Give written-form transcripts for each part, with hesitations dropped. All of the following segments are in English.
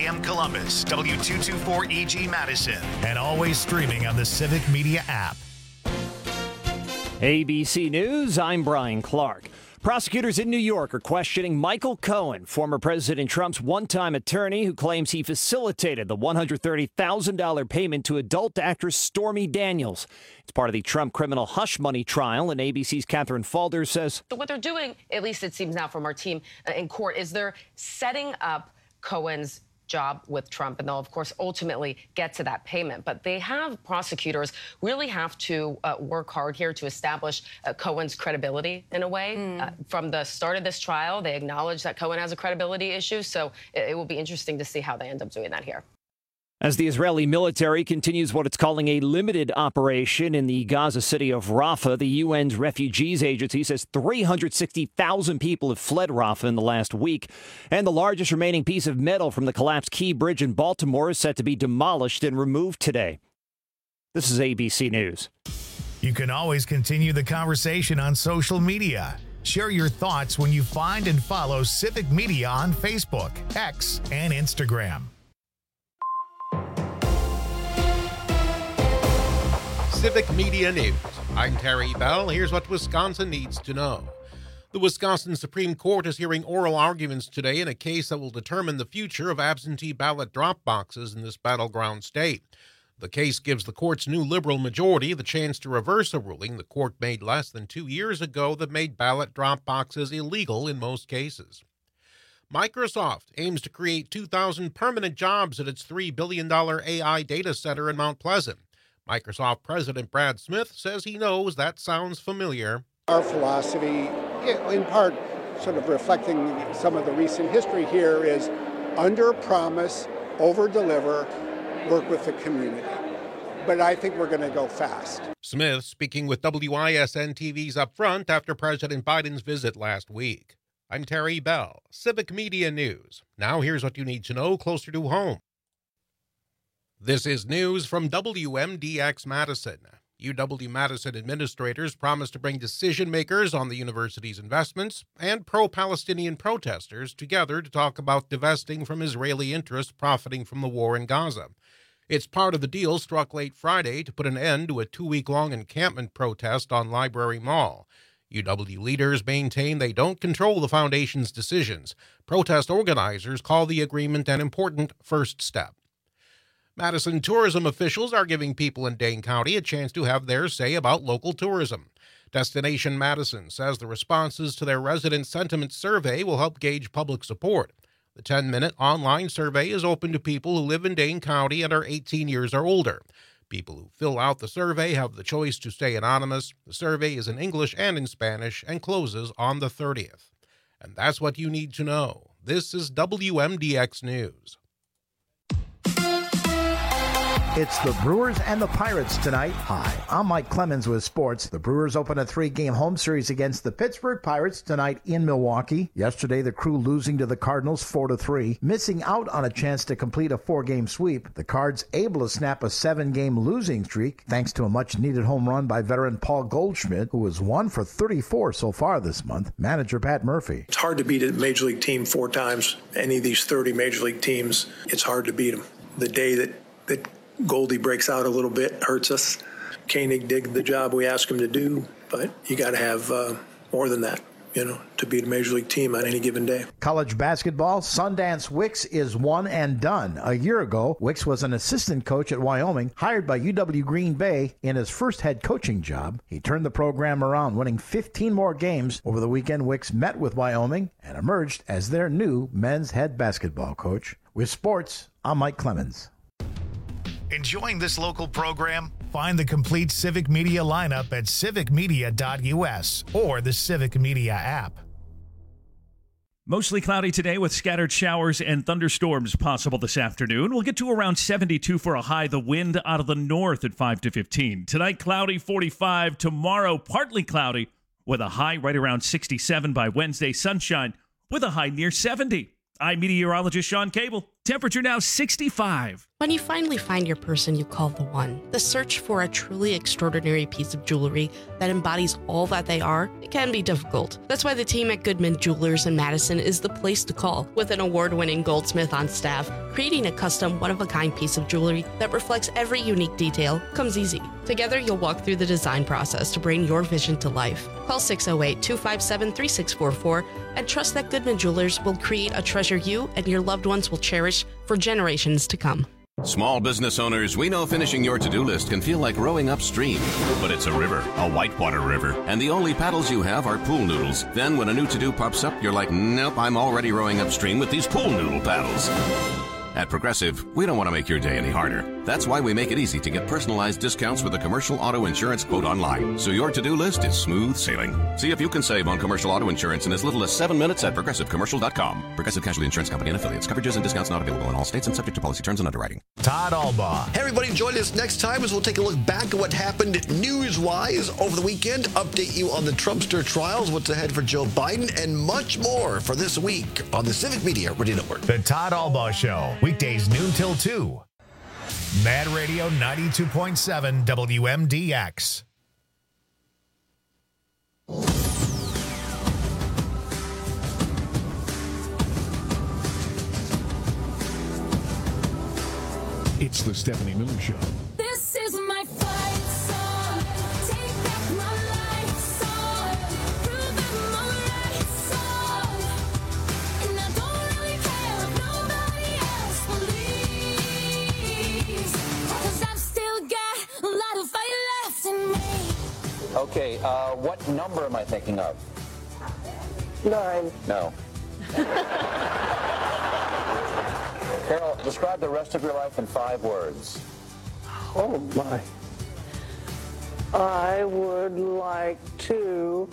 AM Columbus, W224EG Madison, and always streaming on the Civic Media app. ABC News, I'm Brian Clark. Prosecutors in New York are questioning Michael Cohen, former President Trump's one-time attorney who claims he facilitated the $130,000 payment to adult actress Stormy Daniels. It's part of the Trump criminal hush money trial, and ABC's Catherine Falder says. So what they're doing, at least it seems now from our team in court, is they're setting up Cohen's job with Trump, and they'll, of course, ultimately get to that payment. But prosecutors really have to work hard here to establish Cohen's credibility in a way. From the start of this trial, they acknowledge that Cohen has a credibility issue, so it will be interesting to see how they end up doing that here. As the Israeli military continues what it's calling a limited operation in the Gaza city of Rafah, the UN's Refugees Agency says 360,000 people have fled Rafah in the last week. And the largest remaining piece of metal from the collapsed Key Bridge in Baltimore is set to be demolished and removed today. This is ABC News. You can always continue the conversation on social media. Share your thoughts when you find and follow Civic Media on Facebook, X, and Instagram. Civic Media News. I'm Terry Bell. Here's what Wisconsin needs to know. The Wisconsin Supreme Court is hearing oral arguments today in a case that will determine the future of absentee ballot drop boxes in this battleground state. The case gives the court's new liberal majority the chance to reverse a ruling the court made less than 2 years ago that made ballot drop boxes illegal in most cases. Microsoft aims to create 2,000 permanent jobs at its $3 billion AI data center in Mount Pleasant. Microsoft President Brad Smith says he knows that sounds familiar. Our philosophy, in part sort of reflecting some of the recent history here, is under-promise, over-deliver, work with the community. But I think we're going to go fast. Smith speaking with WISN TV's Upfront after President Biden's visit last week. I'm Terry Bell, Civic Media News. Now here's what you need to know closer to home. This is news from WMDX Madison. UW-Madison administrators promised to bring decision-makers on the university's investments and pro-Palestinian protesters together to talk about divesting from Israeli interests profiting from the war in Gaza. It's part of the deal struck late Friday to put an end to a 2-week-long encampment protest on Library Mall. UW leaders maintain they don't control the foundation's decisions. Protest organizers call the agreement an important first step. Madison tourism officials are giving people in Dane County a chance to have their say about local tourism. Destination Madison says the responses to their resident sentiment survey will help gauge public support. The 10-minute online survey is open to people who live in Dane County and are 18 years or older. People who fill out the survey have the choice to stay anonymous. The survey is in English and in Spanish and closes on the 30th. And that's what you need to know. This is WMDX News. It's the Brewers and the Pirates tonight. Hi, I'm Mike Clemens with sports. The Brewers open a 3-game home series against the Pittsburgh Pirates tonight in Milwaukee. Yesterday, the Crew losing to the Cardinals 4-3, missing out on a chance to complete a 4-game sweep. The Cards able to snap a 7-game losing streak thanks to a much-needed home run by veteran Paul Goldschmidt, who has 1 for 34 so far this month. Manager Pat Murphy. It's hard to beat a major league team 4 times. Any of these 30 major league teams, it's hard to beat them. The day that Goldie breaks out a little bit hurts us. Koenig did the job we asked him to do, but you got to have more than that, to beat a major league team on any given day. College basketball, Sundance Wicks is one and done. A year ago, Wicks was an assistant coach at Wyoming, hired by UW Green Bay in his first head coaching job. He turned the program around, winning 15 more games. Over the weekend, Wicks met with Wyoming and emerged as their new men's head basketball coach. With sports, I'm Mike Clemens. Enjoying this local program? Find the complete Civic Media lineup at civicmedia.us or the Civic Media app. Mostly cloudy today with scattered showers and thunderstorms possible this afternoon. We'll get to around 72 for a high. The wind out of the north at 5 to 15. Tonight, cloudy, 45. Tomorrow, partly cloudy with a high right around 67. By Wednesday, sunshine with a high near 70. I'm meteorologist Sean Cable. Temperature now 65. When you finally find your person you call the one, the search for a truly extraordinary piece of jewelry that embodies all that they are, it can be difficult. That's why the team at Goodman Jewelers in Madison is the place to call. With an award-winning goldsmith on staff, creating a custom one-of-a-kind piece of jewelry that reflects every unique detail comes easy. Together, you'll walk through the design process to bring your vision to life. Call 608-257-3644 and trust that Goodman Jewelers will create a treasure you and your loved ones will cherish for generations to come. Small business owners, we know finishing your to-do list can feel like rowing upstream. But it's a river, a whitewater river, and the only paddles you have are pool noodles. Then when a new to-do pops up, you're like, nope, I'm already rowing upstream with these pool noodle paddles. At Progressive, we don't want to make your day any harder. That's why we make it easy to get personalized discounts with a commercial auto insurance quote online, so your to-do list is smooth sailing. See if you can save on commercial auto insurance in as little as 7 minutes at ProgressiveCommercial.com. Progressive Casualty Insurance Company and Affiliates. Coverages and discounts not available in all states and subject to policy terms and underwriting. Todd Albaugh. Hey, everybody, join us next time as we'll take a look back at what happened news-wise over the weekend, update you on the Trumpster trials, what's ahead for Joe Biden, and much more for this week on the Civic Media Radio Network. The Todd Albaugh Show, weekdays noon till 2. Mad Radio 92.7 WMDX. It's the Stephanie Miller Show. This is my fight song. Take back my life song. Prove I'm alright song. And I don't really care if nobody else believes. 'Cause I've still got a lot of fire left in me. Okay, what number am I thinking of? 9. No. Carol, describe the rest of your life in 5 words. Oh, my. I would like to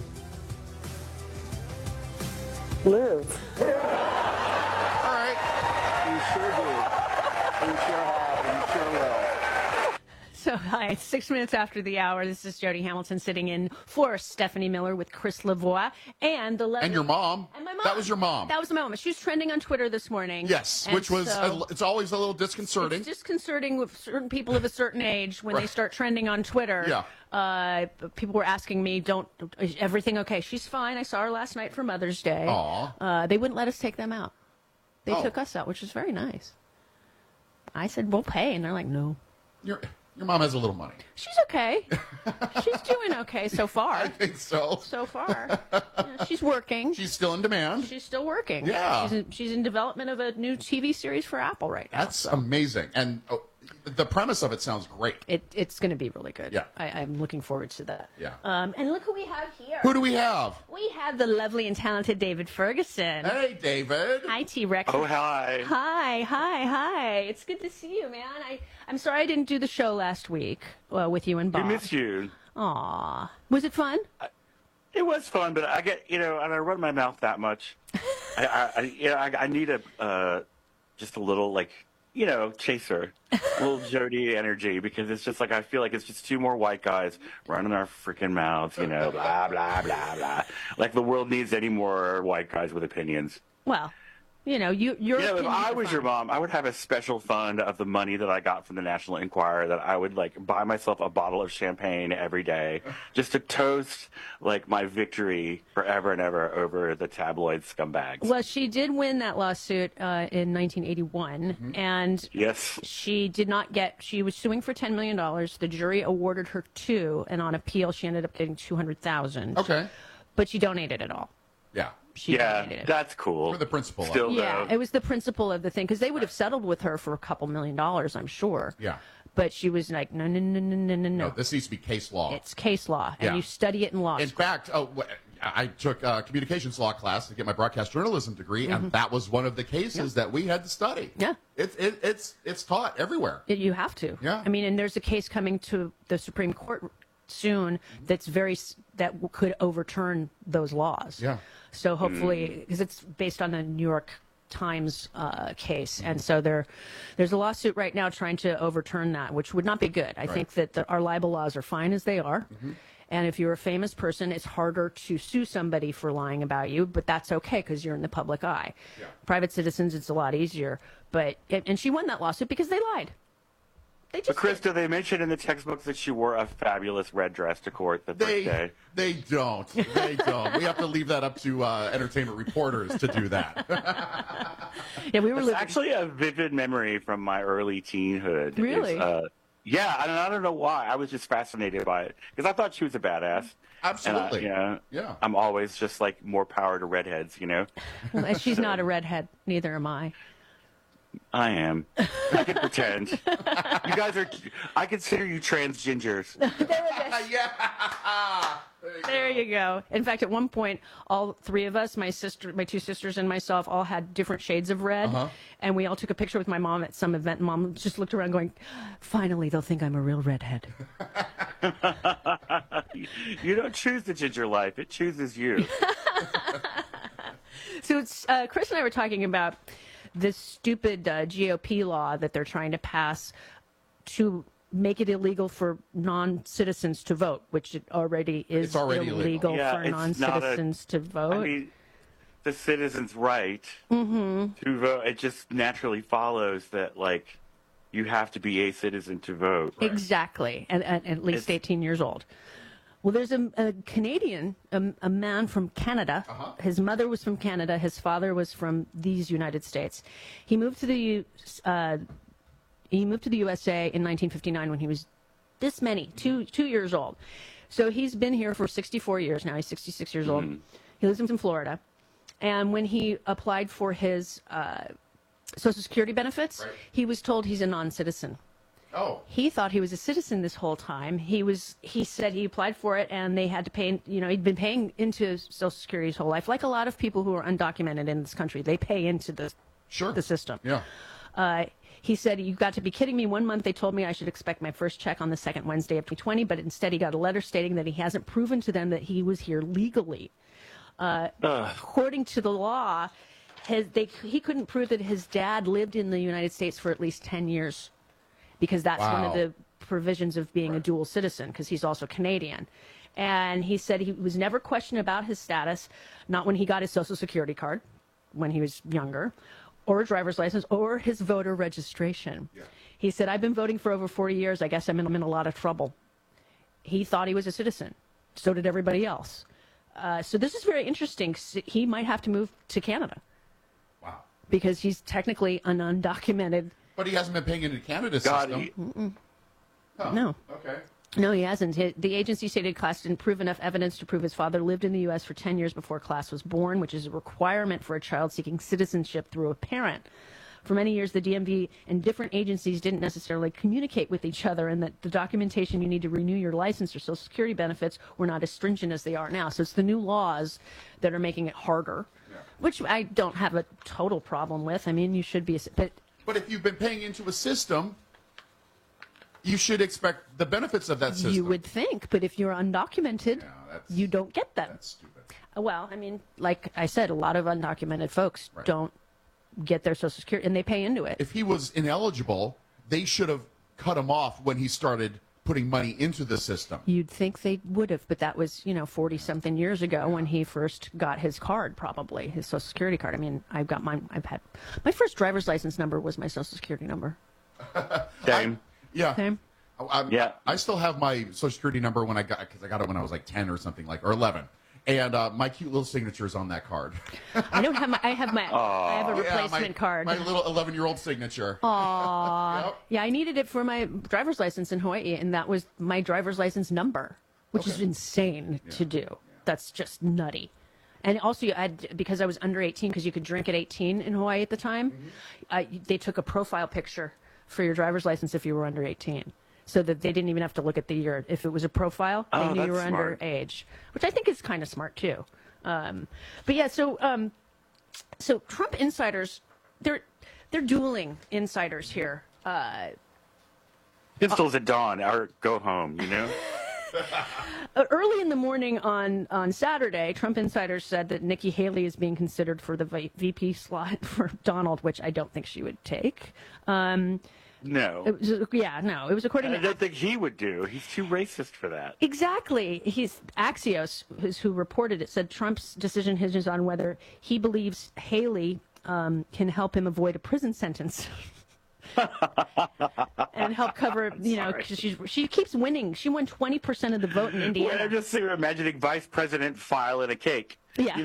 live. All right. You sure do. You sure have, and you sure will. So, hi, it's 6 minutes after the hour. This is Jody Hamilton sitting in for Stephanie Miller with Chris Lavoie and the And your mom. And my mom. That was your mom. That was my mom. She was trending on Twitter this morning. Yes, and which was, so it's always a little disconcerting. It's disconcerting with certain people of a certain age when they start trending on Twitter. Yeah. People were asking me, is everything okay? She's fine. I saw her last night for Mother's Day. Aw. They wouldn't let us take them out. They took us out, which was very nice. I said, we'll pay. And they're like, no. Your mom has a little money. She's okay. She's doing okay so far. I think so. So far. Yeah, she's working. She's still in demand. She's still working. Yeah. She's in development of a new TV series for Apple right now. That's amazing. And the premise of it sounds great. It's going to be really good. Yeah. I'm looking forward to that. Yeah. And look who we have here. Who do we have? We have the lovely and talented David Ferguson. Hey, David. Hi, T-Rex. Oh, hi. Hi. It's good to see you, man. I'm sorry I didn't do the show last week with you and Bob. We missed you. Aw. Was it fun? It was fun, but I get, and I run my mouth that much. I need just a little, chaser, a little Jody energy, because it's just I feel like it's just 2 more white guys running our freaking mouths, blah, blah, blah, blah. Like the world needs any more white guys with opinions. Well, your if I was your mom, I would have a special fund of the money that I got from the National Enquirer that I would buy myself a bottle of champagne every day just to toast my victory forever and ever over the tabloid scumbags. Well, she did win that lawsuit in 1981, and yes, she did not get. She was suing for $10 million. The jury awarded her $2 million, and on appeal, she ended up getting $200,000. Okay, but she donated it all. Yeah. That's cool. For the principal. Still, yeah, it was the principle of the thing, because they would have settled with her for a couple $1 million, I'm sure. Yeah. But she was like, no. No, this needs to be case law. It's case law, and you study it in law school. In fact, I took a communications law class to get my broadcast journalism degree, and that was one of the cases that we had to study. Yeah. It's taught everywhere. You have to. Yeah. I mean, and there's a case coming to the Supreme Court soon that could overturn those laws. Yeah. So hopefully, because it's based on the New York Times case, and so there's a lawsuit right now trying to overturn that, which would not be good. I think that our libel laws are fine as they are, And if you're a famous person, it's harder to sue somebody for lying about you, but that's okay because you're in the public eye. Yeah. Private citizens, it's a lot easier. And she won that lawsuit because they lied. But Chris, do they mention in the textbooks that she wore a fabulous red dress to court the first day? They don't. They don't. We have to leave that up to entertainment reporters to do that. Yeah, we were It's actually a vivid memory from my early teenhood. Really? Yeah, and I don't know why. I was just fascinated by it because I thought she was a badass. Absolutely. And Yeah. I'm always just like more power to redheads, you know? Well, she's not a redhead. Neither am I. I am. I can pretend. You guys are. I consider you trans gingers. There you go. In fact, at one point, all three of us, my two sisters and myself, all had different shades of red. And we all took a picture with my mom at some event. And Mom just looked around going, finally, they'll think I'm a real redhead. You don't choose the ginger life. It chooses you. So it's, Chris and I were talking about this stupid GOP law that they're trying to pass to make it illegal for non-citizens to vote, which it already is illegal Yeah, for it's non-citizens to vote. I mean, the citizen's right Mm-hmm. to vote. It just naturally follows that, like, you have to be a citizen to vote. Exactly, and at least 18 years old. Well, there's a Canadian, a man from Canada. His mother was from Canada. His father was from these United States. He moved to the USA in 1959 when he was this many, two years old. So he's been here for 64 years now. He's 66 years old. He lives in Florida. And when he applied for his Social Security benefits, he was told he's a non-citizen. Oh. He thought he was a citizen this whole time. He said he applied for it and they had to pay, he'd been paying into Social Security his whole life. Like a lot of people who are undocumented in this country, they pay into the system. Yeah. He said, "You got to be kidding me. 1 month they told me I should expect my first check on the second Wednesday of 2020, but instead he got a letter stating that he hasn't proven to them that he was here legally." According to the law, he couldn't prove that his dad lived in the United States for at least 10 years because that's one of the provisions of being a dual citizen because he's also Canadian. And he said he was never questioned about his status, not when he got his Social Security card when he was younger, or a driver's license, or his voter registration. He said, "I've been voting for over 40 years. I guess I'm in a lot of trouble." He thought he was a citizen. So did everybody else. So this is very interesting. He might have to move to Canada. Wow. Because he's technically an undocumented. But he hasn't been paying into Canada's system. No. Okay. No, he hasn't. The agency stated Class didn't prove enough evidence to prove his father lived in the U.S. for 10 years before Class was born, which is a requirement for a child seeking citizenship through a parent. For many years, the DMV and different agencies didn't necessarily communicate with each other, and that the documentation you need to renew your license or Social Security benefits were not as stringent as they are now. So it's the new laws that are making it harder, which I don't have a total problem with. I mean, you should be, But if you've been paying into a system, you should expect the benefits of that system. You would think, but if you're undocumented, you don't get them. That's stupid. Well, I mean, like I said, a lot of undocumented folks don't get their Social Security, and they pay into it. If he was ineligible, they should have cut him off when he started putting money into the system. You'd think they would have, but that was, 40-something years ago when he first got his card, probably, his Social Security card. I mean, I've had my first driver's license number was my Social Security number. Same. Same. I still have my Social Security number because I got it when I was like 10 or something or 11. And my cute little signature's on that card. I don't have I have a replacement card. My little 11-year-old signature. Aww. Yeah, I needed it for my driver's license in Hawaii, and that was my driver's license number, which is insane to do. That's just nutty. And also, because I was under 18, because you could drink at 18 in Hawaii at the time, they took a profile picture for your driver's license if you were under 18. So that they didn't even have to look at the year. If it was a profile, they knew you were underage, which I think is kind of smart too. But yeah, so Trump insiders, they're dueling insiders here. Pistols at dawn or go home, Early in the morning on Saturday, Trump insiders said that Nikki Haley is being considered for the VP slot for Donald, which I don't think she would take. No. It was according I to don't think he would do. He's too racist for that. Exactly. He's Axios, who reported it, said Trump's decision hinges on whether he believes Haley can help him avoid a prison sentence. And help cover, because she keeps winning. She won 20% of the vote in Indiana. Well, I'm just imagining Vice President filing a cake. Yeah.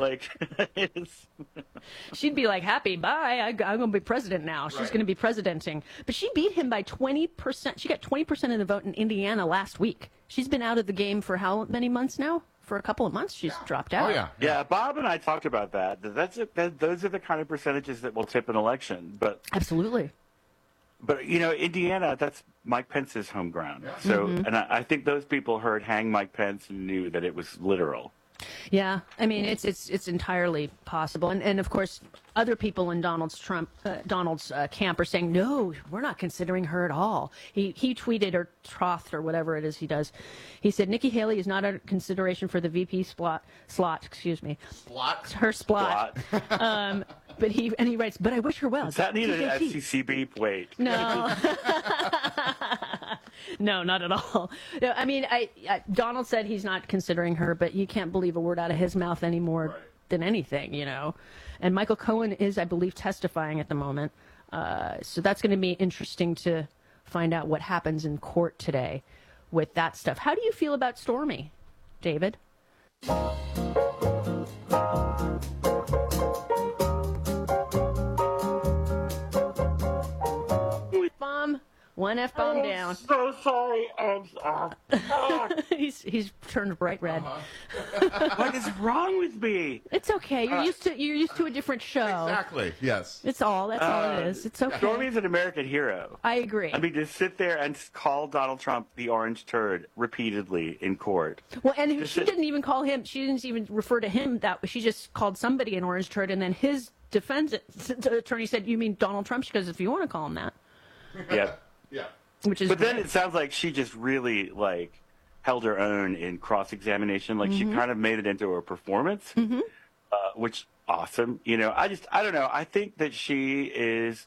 She'd be like, happy, bye, I'm going to be president now. She's going to be presidenting. But she beat him by 20%. She got 20% of the vote in Indiana last week. She's been out of the game for how many months now? For a couple of months, she's dropped out. Oh, yeah. Yeah, Bob and I talked about that. Those are the kind of percentages that will tip an election. But absolutely. But, Indiana, that's Mike Pence's home ground. So, and I think those people heard hang Mike Pence and knew that it was literal. Yeah, I mean, it's entirely possible. And of course, other people in Donald's camp are saying, no, we're not considering her at all. He tweeted or trothed or whatever it is he does. He said, Nikki Haley is not a consideration for the VP slot, excuse me. Slot? Her slot. But he writes, but I wish her well. Does that need an FCC beep? Wait. No. No, not at all. No, I mean, Donald said he's not considering her, but you can't believe a word out of his mouth anymore than anything, And Michael Cohen is, I believe, testifying at the moment. So that's going to be interesting to find out what happens in court today with that stuff. How do you feel about Stormy, David? One F-bomb down. So sorry. He's turned bright red. What is wrong with me? It's okay. You're used to a different show. Exactly. Yes. That's all it is. It's okay. Stormy's an American hero. I agree. I mean, to sit there and call Donald Trump the orange turd repeatedly in court. Well, and she didn't even call him. She didn't even refer to him that way. She just called somebody an orange turd, and then his defense attorney said, "You mean Donald Trump?" She goes, "If you want to call him that." Yeah. Yeah. But then it sounds like she just really held her own in cross-examination. Like she kind of made it into a performance, which awesome. I don't know. I think that she is,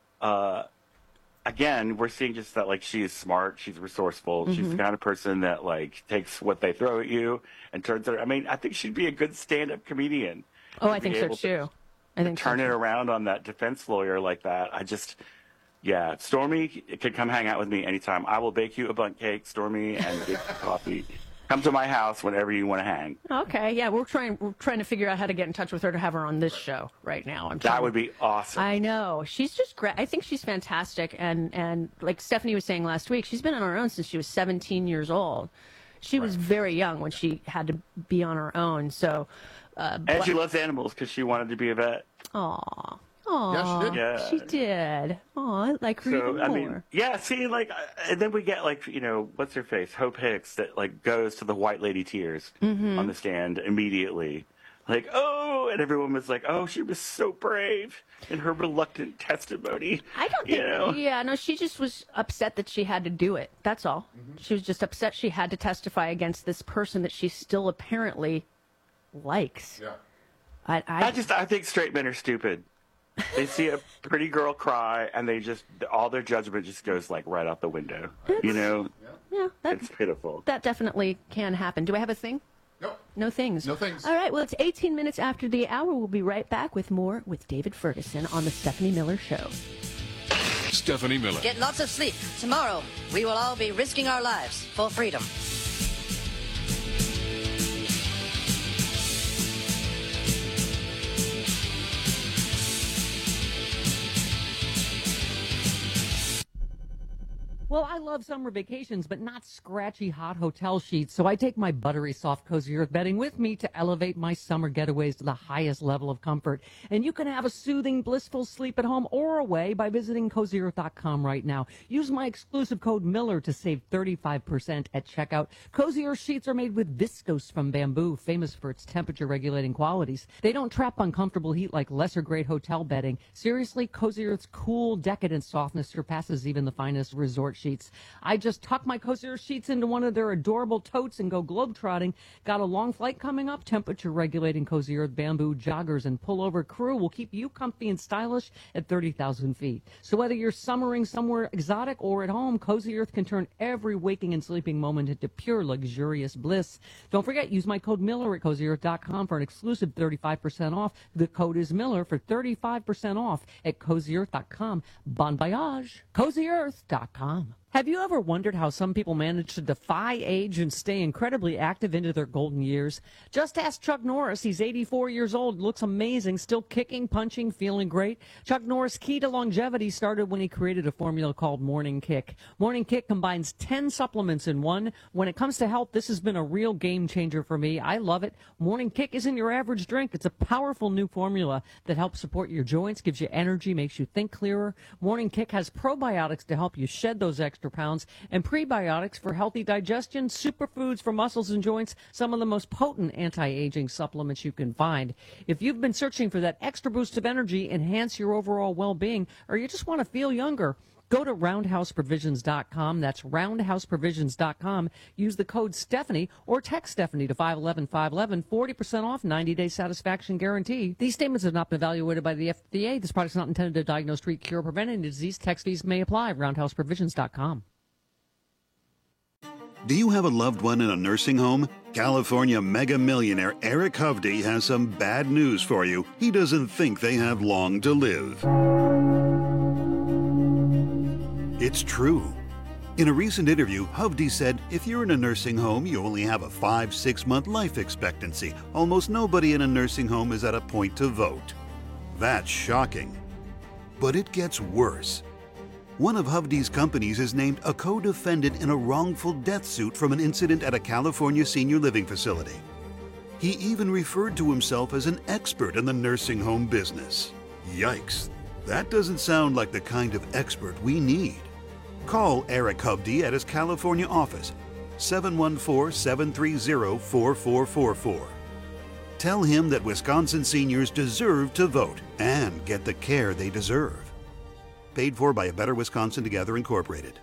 again, we're seeing just that she is smart. She's resourceful. She's the kind of person that takes what they throw at you and turns it. I mean, I think she'd be a good stand-up comedian. Oh, I think so too. I think turn it around on that defense lawyer like that. Yeah, Stormy can come hang out with me anytime. I will bake you a bundt cake, Stormy, and get coffee. Come to my house whenever you want to hang. Okay, yeah, we're trying to figure out how to get in touch with her to have her on this show right now. That would be awesome. I know. She's just great. I think she's fantastic. And like Stephanie was saying last week, she's been on her own since she was 17 years old. She was very young when she had to be on her own. So, and she loves animals because she wanted to be a vet. Aw. Yeah, she did. Yeah. She did. Aw, I like her even more. I mean, yeah, see, and then we get, what's her face? Hope Hicks that, goes to the white lady tears on the stand immediately. And everyone was like, oh, she was so brave in her reluctant testimony. I don't think, yeah, no, she just was upset that she had to do it. That's all. She was just upset she had to testify against this person that she still apparently likes. Yeah. I think straight men are stupid. They see a pretty girl cry, and all their judgment just goes right out the window. Yeah, it's pitiful. That definitely can happen. Do I have a thing? Nope. No things. No things. All right, well, it's 18 minutes after the hour. We'll be right back with more with David Ferguson on The Stephanie Miller Show. Stephanie Miller. Get lots of sleep. Tomorrow, we will all be risking our lives for freedom. Well, I love summer vacations, but not scratchy hot hotel sheets. So I take my buttery soft Cozy Earth bedding with me to elevate my summer getaways to the highest level of comfort. And you can have a soothing, blissful sleep at home or away by visiting CozyEarth.com right now. Use my exclusive code Miller to save 35% at checkout. Cozy Earth sheets are made with viscose from bamboo, famous for its temperature regulating qualities. They don't trap uncomfortable heat like lesser grade hotel bedding. Seriously, Cozy Earth's cool, decadent softness surpasses even the finest resort sheets. I just tuck my Cozy Earth sheets into one of their adorable totes and go globetrotting. Got a long flight coming up? Temperature regulating Cozy Earth bamboo joggers and pullover crew will keep you comfy and stylish at 30,000 feet. So whether you're summering somewhere exotic or at home, Cozy Earth can turn every waking and sleeping moment into pure luxurious bliss. Don't forget, use my code Miller at CozyEarth.com for an exclusive 35% off. The code is Miller for 35% off at CozyEarth.com. Bon voyage. CozyEarth.com. Have you ever wondered how some people manage to defy age and stay incredibly active into their golden years? Just ask Chuck Norris. He's 84 years old, looks amazing, still kicking, punching, feeling great. Chuck Norris' key to longevity started when he created a formula called Morning Kick. Morning Kick combines 10 supplements in one. When it comes to health, this has been a real game changer for me. I love it. Morning Kick isn't your average drink. It's a powerful new formula that helps support your joints, gives you energy, makes you think clearer. Morning Kick has probiotics to help you shed those extra pounds, and prebiotics for healthy digestion, superfoods for muscles and joints, some of the most potent anti-aging supplements you can find. If you've been searching for that extra boost of energy, enhance your overall well-being, or you just want to feel younger, go to roundhouseprovisions.com. That's roundhouseprovisions.com. Use the code Stephanie or text Stephanie to 511-511. 40% off, 90-day satisfaction guarantee. These statements have not been evaluated by the FDA. This product is not intended to diagnose, treat, cure, or prevent any disease. Text fees may apply. roundhouseprovisions.com. Do you have a loved one in a nursing home? California mega millionaire Eric Hovde has some bad news for you. He doesn't think they have long to live. It's true. In a recent interview, Hovde said, if you're in a nursing home, you only have a 5-6 month life expectancy. Almost nobody in a nursing home is at a point to vote. That's shocking. But it gets worse. One of Hovde's companies is named a co-defendant in a wrongful death suit from an incident at a California senior living facility. He even referred to himself as an expert in the nursing home business. Yikes. That doesn't sound like the kind of expert we need. Call Eric Hovde at his California office, 714-730-4444. Tell him that Wisconsin seniors deserve to vote and get the care they deserve. Paid for by A Better Wisconsin Together, Incorporated.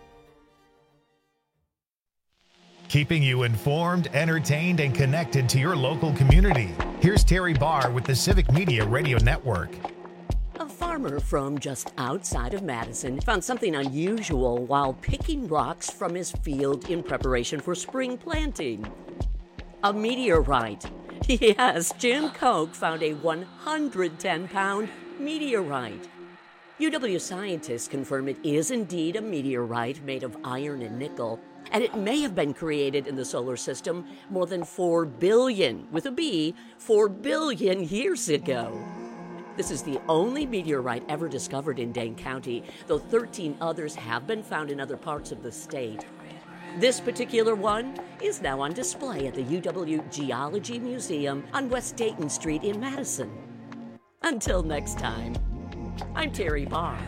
Keeping you informed, entertained, and connected to your local community. Here's Terry Barr with the Civic Media Radio Network. A farmer from just outside of Madison found something unusual while picking rocks from his field in preparation for spring planting. A meteorite. Yes, Jim Koch found a 110-pound meteorite. UW scientists confirm it is indeed a meteorite made of iron and nickel, and it may have been created in the solar system more than 4 billion, with a B, 4 billion years ago. This is the only meteorite ever discovered in Dane County, though 13 others have been found in other parts of the state. This particular one is now on display at the UW Geology Museum on West Dayton Street in Madison. Until next time, I'm Terry Barr.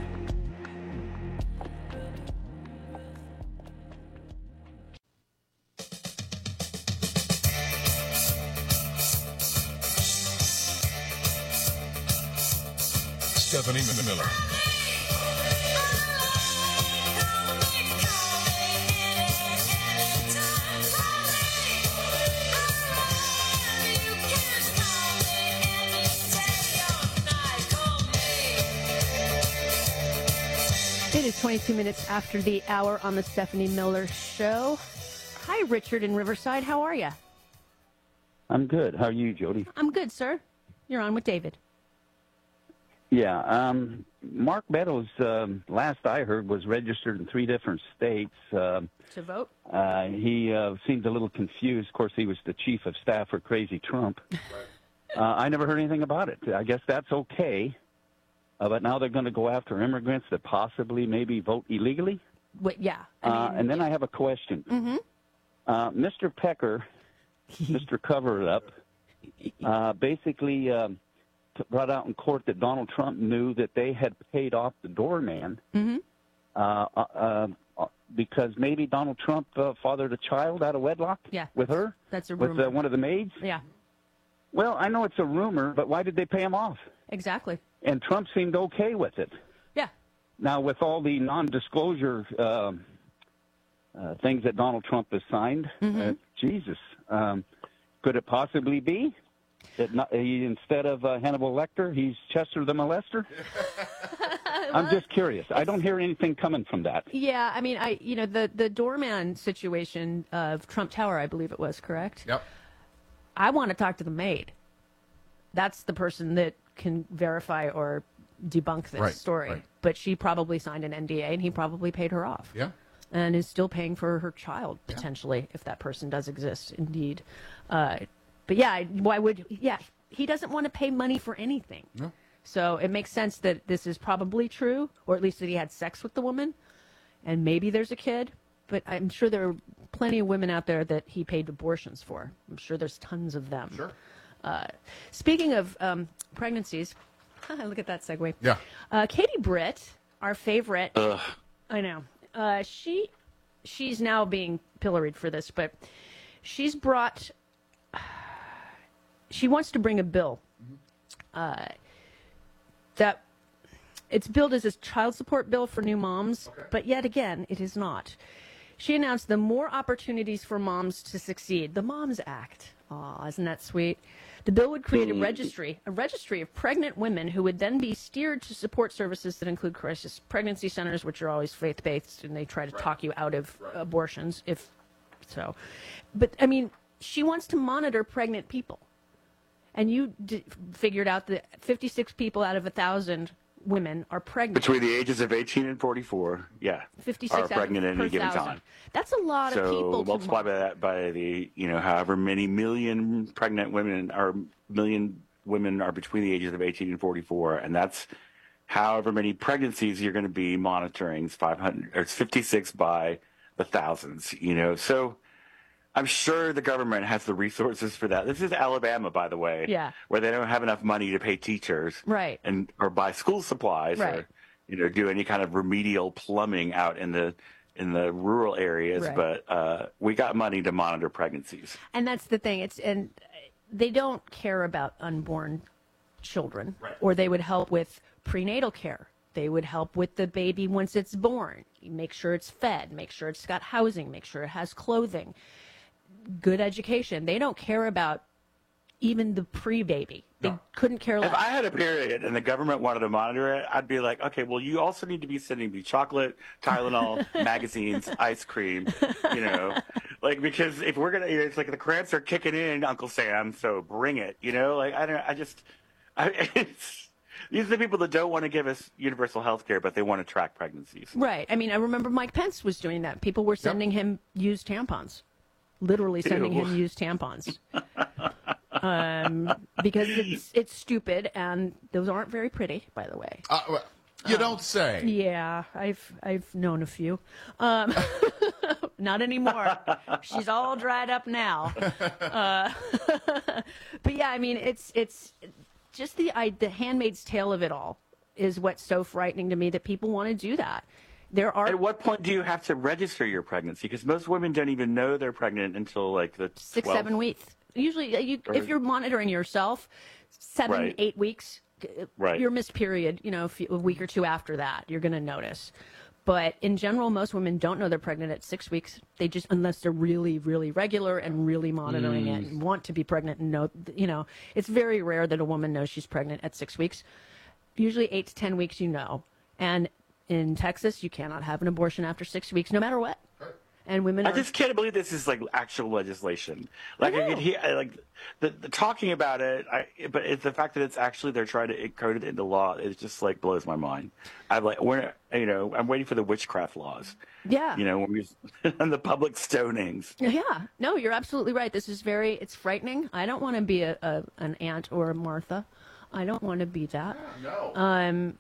Stephanie Miller. It is 22 minutes after the hour on the Stephanie Miller Show. Hi, Richard in Riverside. How are you? I'm good. How are you, Jody? I'm good, sir. You're on with David. Yeah. Mark Meadows, last I heard, was registered in 3 different states. To vote? He seemed a little confused. Of course, he was the chief of staff for Crazy Trump. I never heard anything about it. I guess that's okay. But now they're going to go after immigrants that possibly maybe vote illegally? Wait, yeah. And then I have a question. Mm-hmm. Mr. Pecker, Mr. Cover-It-Up, basically brought out in court that Donald Trump knew that they had paid off the doorman because maybe Donald Trump fathered a child out of wedlock with her? That's a rumor. With one of the maids? Yeah. Well, I know it's a rumor, but why did they pay him off? Exactly. And Trump seemed okay with it. Yeah. Now, with all the non-disclosure things that Donald Trump has signed. Jesus, could it possibly be that instead of Hannibal Lecter, he's Chester the Molester? I'm just curious. I don't hear anything coming from that. Yeah, I mean, the doorman situation of Trump Tower, I believe it was, correct? Yep. I want to talk to the maid. That's the person that can verify or debunk this story. Right. But she probably signed an NDA, and he probably paid her off. Yeah. And is still paying for her child, potentially, if that person does exist, indeed. But yeah, why would... Yeah, he doesn't want to pay money for anything. No. So it makes sense that this is probably true, or at least that he had sex with the woman, and maybe there's a kid. But I'm sure there are plenty of women out there that he paid abortions for. I'm sure there's tons of them. Sure. Speaking of pregnancies, look at that segue. Yeah. Katie Britt, our favorite. I know. She's now being pilloried for this, but she wants to bring a bill that it's billed as a child support bill for new moms, but yet again, it is not. She announced the More Opportunities for Moms to Succeed, the Moms Act. Aw, isn't that sweet? The bill would create a registry of pregnant women who would then be steered to support services that include crisis pregnancy centers, which are always faith-based, and they try to talk you out of abortions, if so. But, I mean, she wants to monitor pregnant people. And you figured out that 56 people out of 1,000 women are pregnant. Between the ages of 18 and 44, 56 are out pregnant at per any given 1,000. time. That's a lot of people. So multiply by that by the, however many million pregnant women or million women are between the ages of 18 and 44, and that's however many pregnancies you're going to be monitoring. It's 500 or it's 56 by the thousands. So I'm sure the government has the resources for that. This is Alabama, by the way, where they don't have enough money to pay teachers, right, or buy school supplies, right, or do any kind of remedial plumbing out in the rural areas. Right. But we got money to monitor pregnancies, and that's the thing. And they don't care about unborn children, or they would help with prenatal care. They would help with the baby once it's born. Make sure it's fed. Make sure it's got housing. Make sure it has clothing. Good education. They don't care about even the pre-baby. They couldn't care less. If I had a period and the government wanted to monitor it, I'd be like, okay, well, you also need to be sending me chocolate, Tylenol, magazines, ice cream, because if we're going to, it's like the cramps are kicking in, Uncle Sam, so bring it, these are the people that don't want to give us universal health care, but they want to track pregnancies. Right. I mean, I remember Mike Pence was doing that. People were sending him used tampons. Literally sending him used tampons. Because it's stupid, and those aren't very pretty, by the way. You don't say. Yeah, I've known a few. Not anymore. She's all dried up now. But yeah, I mean, it's just the Handmaid's Tale of it all is what's so frightening to me, that people want to do that. At what point do you have to register your pregnancy? Because most women don't even know they're pregnant until like the 6-7 weeks. Usually, if you're monitoring yourself, 7-8 weeks, your missed period. A week or two after that, you're going to notice. But in general, most women don't know they're pregnant at 6 weeks. They just, unless they're really, really regular and really monitoring it and want to be pregnant and know, it's very rare that a woman knows she's pregnant at 6 weeks. Usually 8 to 10 weeks, and in Texas, you cannot have an abortion after 6 weeks, no matter what. And women I just can't believe this is like actual legislation. Like I could hear, like the talking about it, but it's the fact that it's actually they're trying to encode it into law. It just like blows my mind. I'm waiting for the witchcraft laws. Yeah. And the public stonings. Yeah. No, you're absolutely right. This is it's frightening. I don't want to be an Aunt or a Martha. I don't want to be that. No.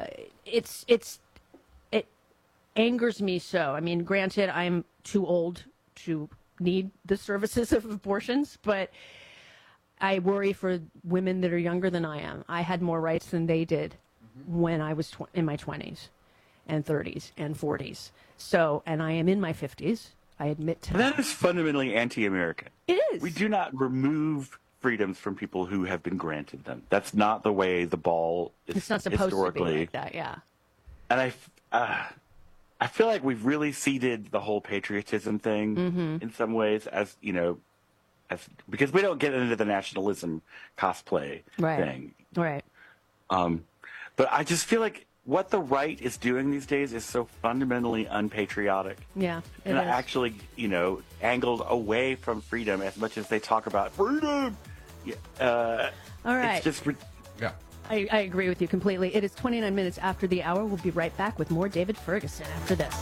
It angers me so. I mean, granted, I'm too old to need the services of abortions, but I worry for women that are younger than I am. I had more rights than they did when I was in my 20s and 30s and 40s. So, and I am in my 50s. I admit to that. That is fundamentally anti-American. It is. We do not remove freedoms from people who have been granted them. That's not the way the ball is. It's not supposed to be like that, yeah. And I feel like we've really seeded the whole patriotism thing in some ways, as you know, because we don't get into the nationalism cosplay thing. Right. But I just feel like what the right is doing these days is so fundamentally unpatriotic. Yeah, and actually, angled away from freedom as much as they talk about freedom. All right. It's just, yeah. I agree with you completely. It is 29 minutes after the hour. We'll be right back with more David Ferguson after this.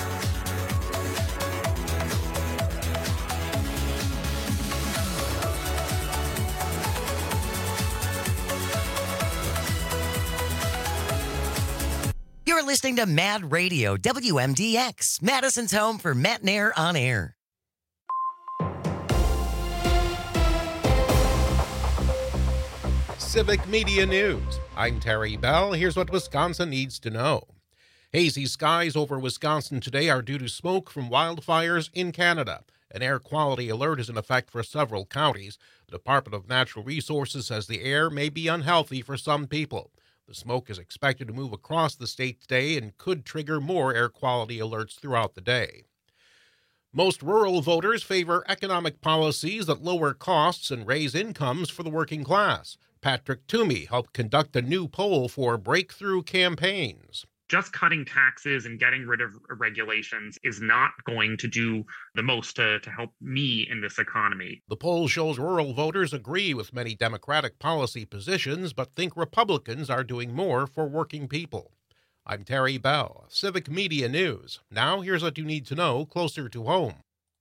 You're listening to Mad Radio, WMDX, Madison's home for Mattinair on Air. Civic Media News. I'm Terry Bell. Here's what Wisconsin needs to know. Hazy skies over Wisconsin today are due to smoke from wildfires in Canada. An air quality alert is in effect for several counties. The Department of Natural Resources says the air may be unhealthy for some people. The smoke is expected to move across the state today and could trigger more air quality alerts throughout the day. Most rural voters favor economic policies that lower costs and raise incomes for the working class. Patrick Toomey helped conduct a new poll for Breakthrough Campaigns. Just cutting taxes and getting rid of regulations is not going to do the most to help me in this economy. The poll shows rural voters agree with many Democratic policy positions, but think Republicans are doing more for working people. I'm Terry Bell, Civic Media News. Now here's what you need to know closer to home.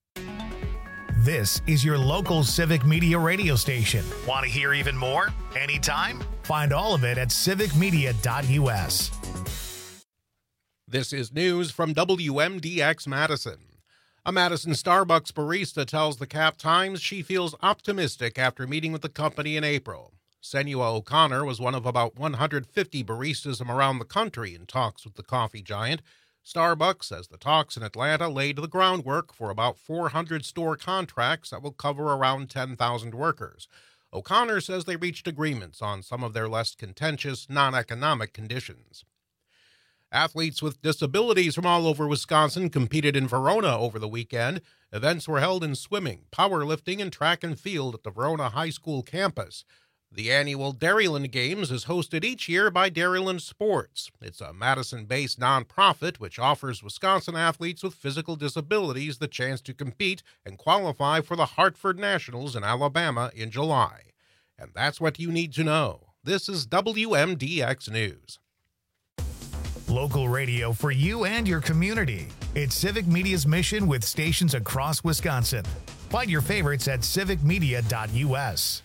This is your local Civic Media radio station. Want to hear even more? Anytime? Find all of it at civicmedia.us. This is news from WMDX Madison. A Madison Starbucks barista tells the Cap Times she feels optimistic after meeting with the company in April. Senua O'Connor was one of about 150 baristas from around the country in talks with the coffee giant. Starbucks says the talks in Atlanta laid the groundwork for about 400 store contracts that will cover around 10,000 workers. O'Connor says they reached agreements on some of their less contentious, non-economic conditions. Athletes with disabilities from all over Wisconsin competed in Verona over the weekend. Events were held in swimming, powerlifting, and track and field at the Verona High School campus. The annual Dairyland Games is hosted each year by Dairyland Sports. It's a Madison-based nonprofit which offers Wisconsin athletes with physical disabilities the chance to compete and qualify for the Hartford Nationals in Alabama in July. And that's what you need to know. This is WMDX News. Local radio for you and your community. It's Civic Media's mission with stations across Wisconsin. Find your favorites at civicmedia.us.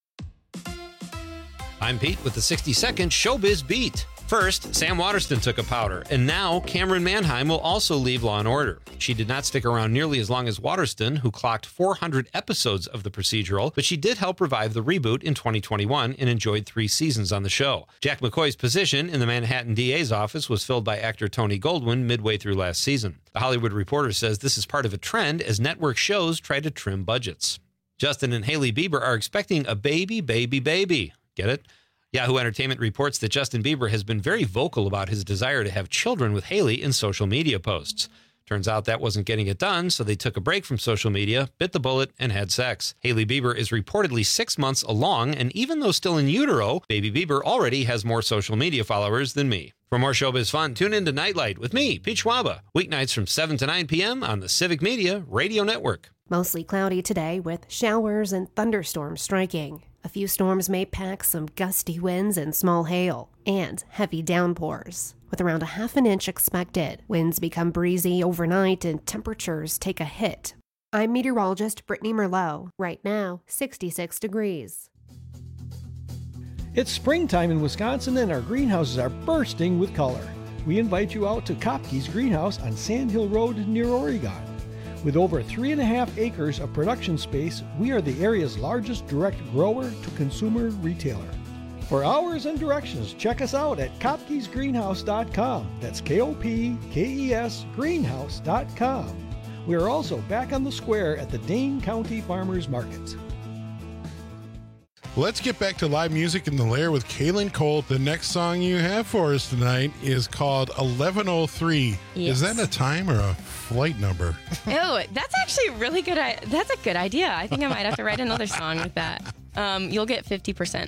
I'm Pete with the 60-second Showbiz Beat. First, Sam Waterston took a powder, and now Cameron Manheim will also leave Law & Order. She did not stick around nearly as long as Waterston, who clocked 400 episodes of the procedural, but she did help revive the reboot in 2021 and enjoyed 3 seasons on the show. Jack McCoy's position in the Manhattan DA's office was filled by actor Tony Goldwyn midway through last season. The Hollywood Reporter says this is part of a trend as network shows try to trim budgets. Justin and Hailey Bieber are expecting a baby. Get it? Yahoo Entertainment reports that Justin Bieber has been very vocal about his desire to have children with Hailey in social media posts. Turns out that wasn't getting it done, so they took a break from social media, bit the bullet, and had sex. Hailey Bieber is reportedly 6 months along, and even though still in utero, baby Bieber already has more social media followers than me. For more showbiz fun, tune in to Nightlight with me, Pete Schwaba, weeknights from 7 to 9 p.m. on the Civic Media Radio Network. Mostly cloudy today with showers and thunderstorms striking. A few storms may pack some gusty winds and small hail, and heavy downpours. With around a half an inch expected, winds become breezy overnight and temperatures take a hit. I'm meteorologist Brittany Merlot. Right now, 66 degrees. It's springtime in Wisconsin and our greenhouses are bursting with color. We invite you out to Kopke's Greenhouse on Sand Hill Road near Oregon. With over 3.5 acres of production space, we are the area's largest direct grower-to-consumer retailer. For hours and directions, check us out at kopkesgreenhouse.com. That's K-O-P-K-E-S greenhouse.com. We are also back on the square at the Dane County Farmers Market. Let's get back to live music in the Lair with Kaylin Cole. The next song you have for us tonight is called 1103. Yes. Is that a time or a flight number? Oh, that's actually really good. That's a good idea. I think I might have to write another song with that. You'll get 50%.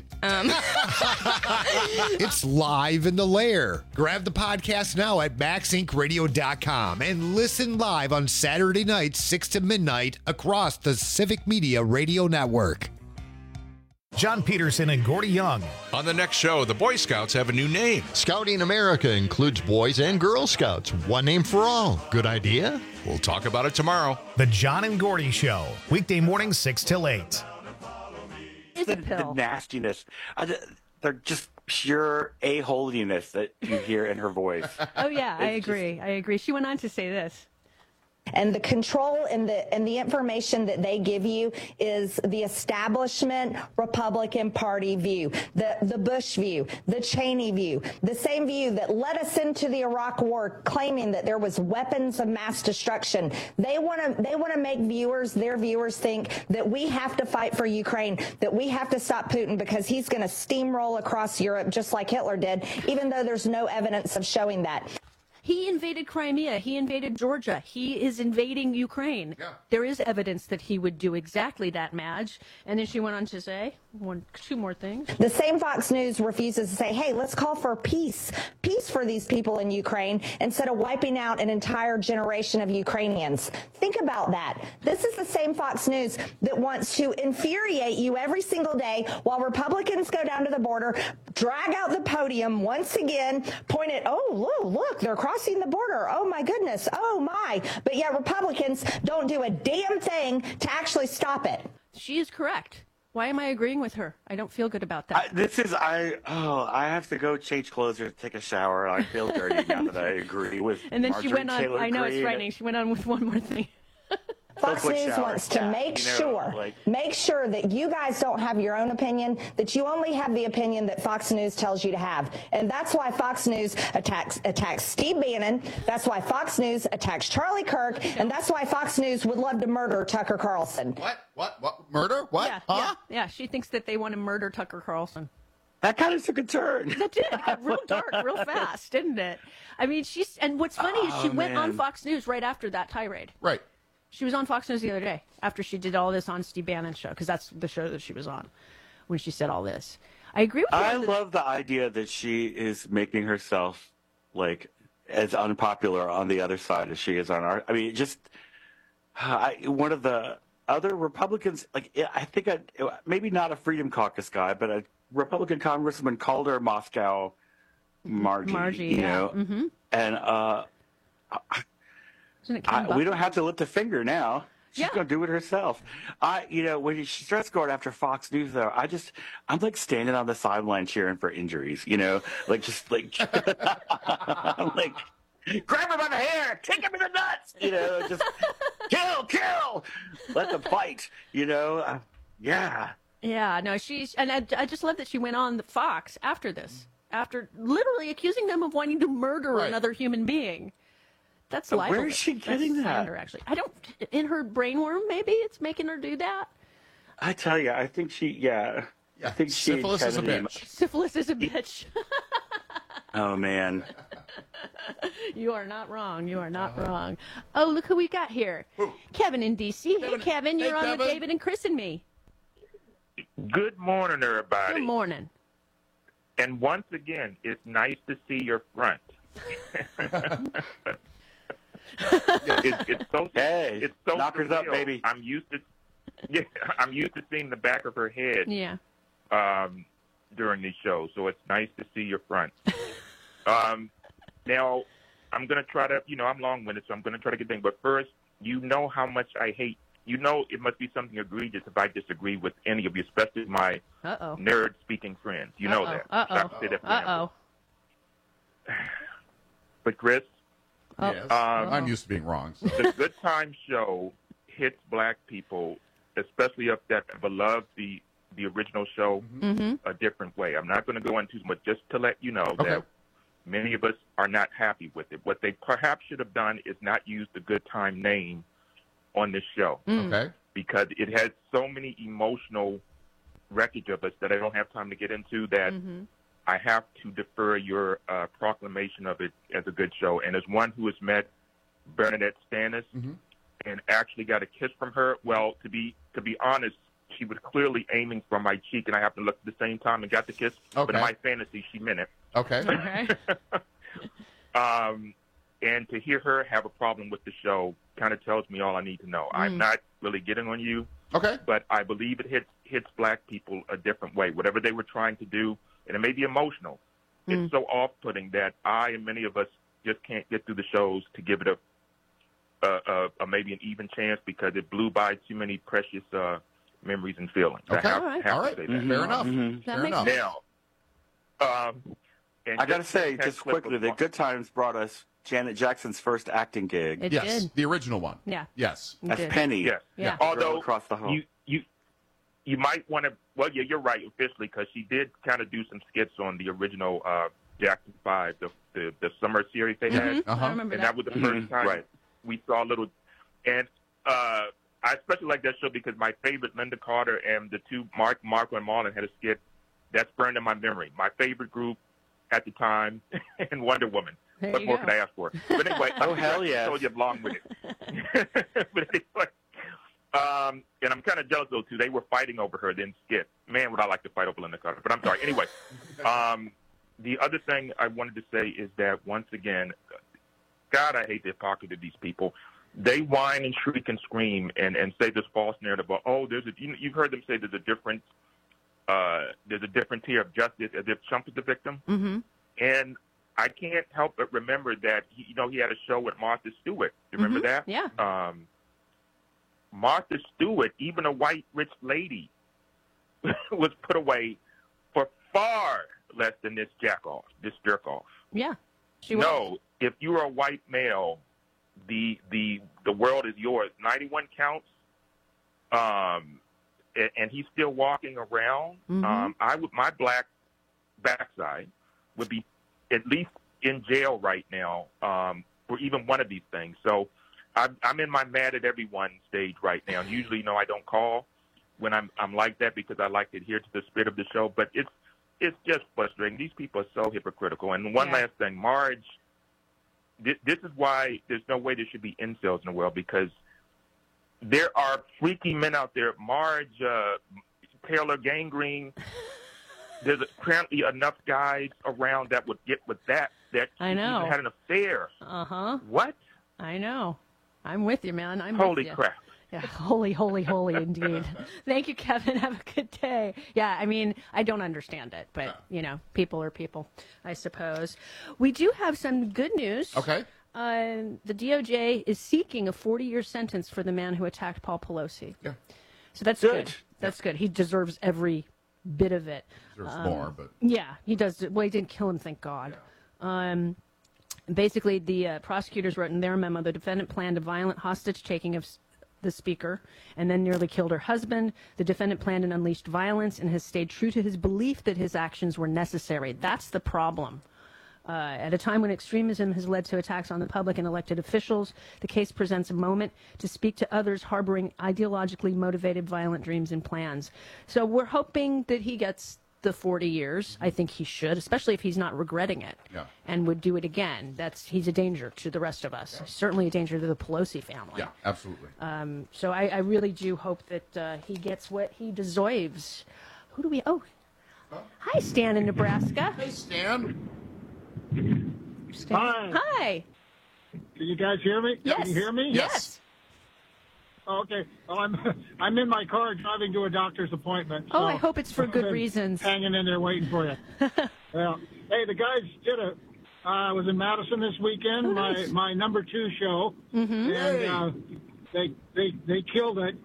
It's live in the Lair. Grab the podcast now at maxincradio.com and listen live on Saturday nights, 6 to midnight, across the Civic Media Radio Network. John Peterson and Gordy Young. On the next show, the Boy Scouts have a new name. Scouting America includes Boys and Girl Scouts. One name for all. Good idea? We'll talk about it tomorrow. The John and Gordy Show. Weekday mornings 6 till 8. The nastiness. They're just pure a-holiness that you hear in her voice. Oh, yeah, I agree. She went on to say this. And the control and the information that they give you is the establishment Republican Party view, the Bush view, the Cheney view, the same view that led us into the Iraq War, claiming that there was weapons of mass destruction. They want to make their viewers think that we have to fight for Ukraine, that we have to stop Putin because he's going to steamroll across Europe just like Hitler did, even though there's no evidence of showing that. He invaded Crimea. He invaded Georgia. He is invading Ukraine. Yeah. There is evidence that he would do exactly that, Madge. And then she went on to say two more things. The same Fox News refuses to say, hey, let's call for peace for these people in Ukraine instead of wiping out an entire generation of Ukrainians. Think about that. This is the same Fox News that wants to infuriate you every single day while Republicans go down to the border, drag out the podium once again, point at, oh, look, they're crossing the border. Oh, my goodness. Oh, my. But yet Republicans don't do a damn thing to actually stop it. She is correct. Why am I agreeing with her? I don't feel good about that. I have to go change clothes or take a shower. I feel dirty now that I agree with And then Marjorie she went on, Taylor I know Greene. it's frightening. She went on with one more thing. Fox News wants to make sure that you guys don't have your own opinion, that you only have the opinion that Fox News tells you to have. And that's why Fox News attacks Steve Bannon. That's why Fox News attacks Charlie Kirk. And that's why Fox News would love to murder Tucker Carlson. What? Murder? What? Yeah, huh? yeah. She thinks that they want to murder Tucker Carlson. That kind of took a turn. That did. It got real dark, real fast, didn't it? I mean, and what's funny is she went on Fox News right after that tirade. Right. She was on Fox News the other day after she did all this on Steve Bannon's show, because that's the show that she was on when she said all this. I agree with you. I love the idea that she is making herself like as unpopular on the other side as she is on our. I mean, just one of the other Republicans, I think maybe not a Freedom Caucus guy, but a Republican congressman called her Moscow Margie, you know, and we don't have to lift a finger now. She's going to do it herself. When she starts going after Fox News, though, I'm like standing on the sideline cheering for injuries, I'm like, grab him by the hair, kick him in the nuts, just kill, let them fight, yeah. Yeah, no, I just love that she went on the Fox after this, after literally accusing them of wanting to murder another human being. That's libel. Where is she getting that? Slander, actually. In her brainworm, maybe it's making her do that. I tell you, I think I think syphilis is a bitch. Syphilis is a bitch. Oh, man. You are not wrong. You are not wrong. Oh, look who we got here. Kevin in D.C. Hey, Kevin, you're on with David and Chris and me. Good morning, everybody. Good morning. And once again, it's nice to see your front. It's so knockers surreal. up, baby. I'm used to seeing the back of her head. Yeah. During these shows, so it's nice to see your front. Now, I'm gonna try to, I'm long-winded, so I'm gonna try to get things. But first, how much I hate. It must be something egregious if I disagree with any of you, especially my nerd-speaking friends. You know that. But Chris. Yes. I'm used to being wrong. So. The Good Time show hits black people, especially up that have loved the original show, a different way. I'm not going to go into too much, just to let you know that many of us are not happy with it. What they perhaps should have done is not use the Good Time name on this show. Okay. Because it has so many emotional wreckage of us that I don't have time to get into, that I have to defer your proclamation of it as a good show. And as one who has met Bernadette Stanis and actually got a kiss from her, well, to be honest, she was clearly aiming for my cheek, and I happened to look at the same time and got the kiss. Okay. But in my fantasy, she meant it. Okay. And to hear her have a problem with the show kind of tells me all I need to know. I'm not really getting on you. Okay. But I believe it hits black people a different way. Whatever they were trying to do, and it may be emotional, it's so off-putting that I and many of us just can't get through the shows to give it a maybe an even chance, because it blew by too many precious memories and feelings. Okay. I have to say that. Fair enough. Fair enough. Now, and I got to say, just just quickly, the Good Times brought us Janet Jackson's first acting gig. It Yes, did. the original one. Yeah. Yes. It That's did. Penny. Yes. Yeah. Although across the hall. you might want to. Well, yeah, you're right officially, because she did kind of do some skits on the original Jackson 5, the summer series they had. I remember And that was the first time we saw a little. And I especially like that show because my favorite, Linda Carter, and the two, Marco and Marlon, had a skit that's burned in my memory. My favorite group at the time, and Wonder Woman. There What you more go. could I ask for? But anyway, Oh, hell yes. I told you I'm long with it. But anyway, and I'm kind of jealous, though, too. They were fighting over her, then skit. Man, would I like to fight over Linda Carter. But I'm sorry. Anyway, the other thing I wanted to say is that, once again, God, I hate the hypocrisy of these people. They whine and shriek and scream and say this false narrative about, oh, you've heard them say there's a different tier of justice, as if Trump is the victim. And I can't help but remember that he had a show with Martha Stewart. You remember that? Yeah. Martha Stewart, even a white rich lady, was put away for far less than this jerk off. Yeah. No, if you're a white male, the world is yours. 91 counts. And he's still walking around. My black backside would be at least in jail right now for even one of these things. So I'm in my mad at everyone stage right now. And usually, I don't call when I'm like that, because I like to adhere to the spirit of the show. But it's just frustrating. These people are so hypocritical. And one last thing, Marge, this is why there's no way there should be incels in the world, because there are freaky men out there. Marge, Taylor Gangrene, there's apparently enough guys around that would get with that I know. even had an affair. What? I know. I'm with you, man. Holy with you. crap. Yeah, holy indeed. Thank you, Kevin. Have a good day. Yeah, I mean, I don't understand it, but, people are people, I suppose. We do have some good news. Okay. The DOJ is seeking a 40-year sentence for the man who attacked Paul Pelosi. Yeah. So that's good. That's good. He deserves every bit of it. Deserves more, but... Yeah, he does. Well, he didn't kill him, thank God. Yeah. Basically, the prosecutors wrote in their memo, the defendant planned a violent hostage-taking of the speaker and then nearly killed her husband. The defendant planned and unleashed violence and has stayed true to his belief that his actions were necessary. That's the problem. At a time when extremism has led to attacks on the public and elected officials, the case presents a moment to speak to others harboring ideologically motivated violent dreams and plans. So we're hoping that he gets the 40 years. I think he should, especially if he's not regretting it and would do it again. He's a danger to the rest of us. Certainly a danger to the Pelosi family. Yeah, absolutely. So I really do hope that he gets what he deserves. Who do we... Oh, hi, Stan in Nebraska. Hey, Stan. Hi. Can you guys hear me? Yes. Can you hear me? Yes. Okay. Well, I'm in my car driving to a doctor's appointment. Oh, so I hope it's for good I'm reasons. Hanging in there waiting for you. Well, hey, the guys did I was in Madison this weekend. Nice. My number 2 show, and they killed it.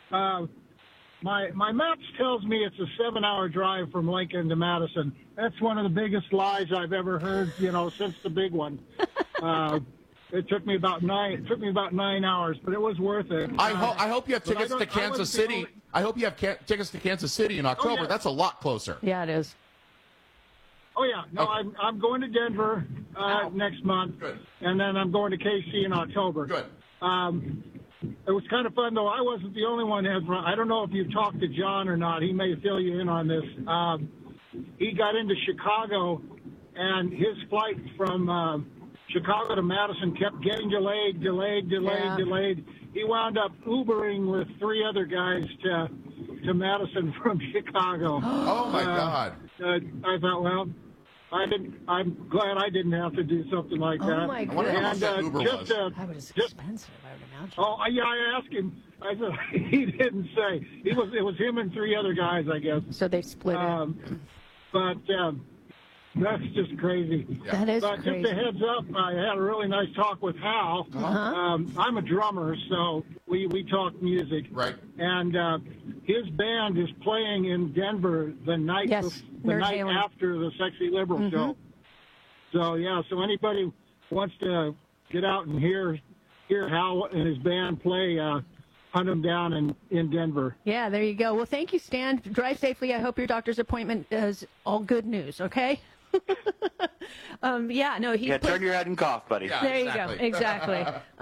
My maps tells me it's a 7-hour drive from Lincoln to Madison. That's one of the biggest lies I've ever heard, since the big one. It took me about 9 hours, but it was worth it. I hope you have tickets to Kansas City. I hope you have tickets to Kansas City in October. yeah. That's a lot closer. Yeah, it is. Oh yeah, no, I'm going to Denver next month, and then I'm going to KC in October. Good. It was kind of fun, though. I wasn't the only one. I don't know if you talked to John or not. He may fill you in on this. He got into Chicago, and his flight from Chicago to Madison kept getting delayed. He wound up Ubering with 3 other guys to Madison from Chicago. Oh, my God. I thought, well, I'm glad I didn't have to do something like that. Oh, my God. And That was expensive, I would imagine. Oh, yeah, I asked him. I said, he didn't say. It was him and 3 other guys, I guess. So they split it. But that's just crazy. That is but crazy. Just a heads up, I had a really nice talk with Hal. I'm a drummer, so we talk music. Right. And his band is playing in Denver the night after the Sexy Liberal show. So, yeah, so anybody wants to get out and hear Hal and his band play, hunt them down in Denver. Yeah, there you go. Well, thank you, Stan. Drive safely. I hope your doctor's appointment is all good news, okay? Turn your head and cough, buddy. Yeah, there you go. Exactly.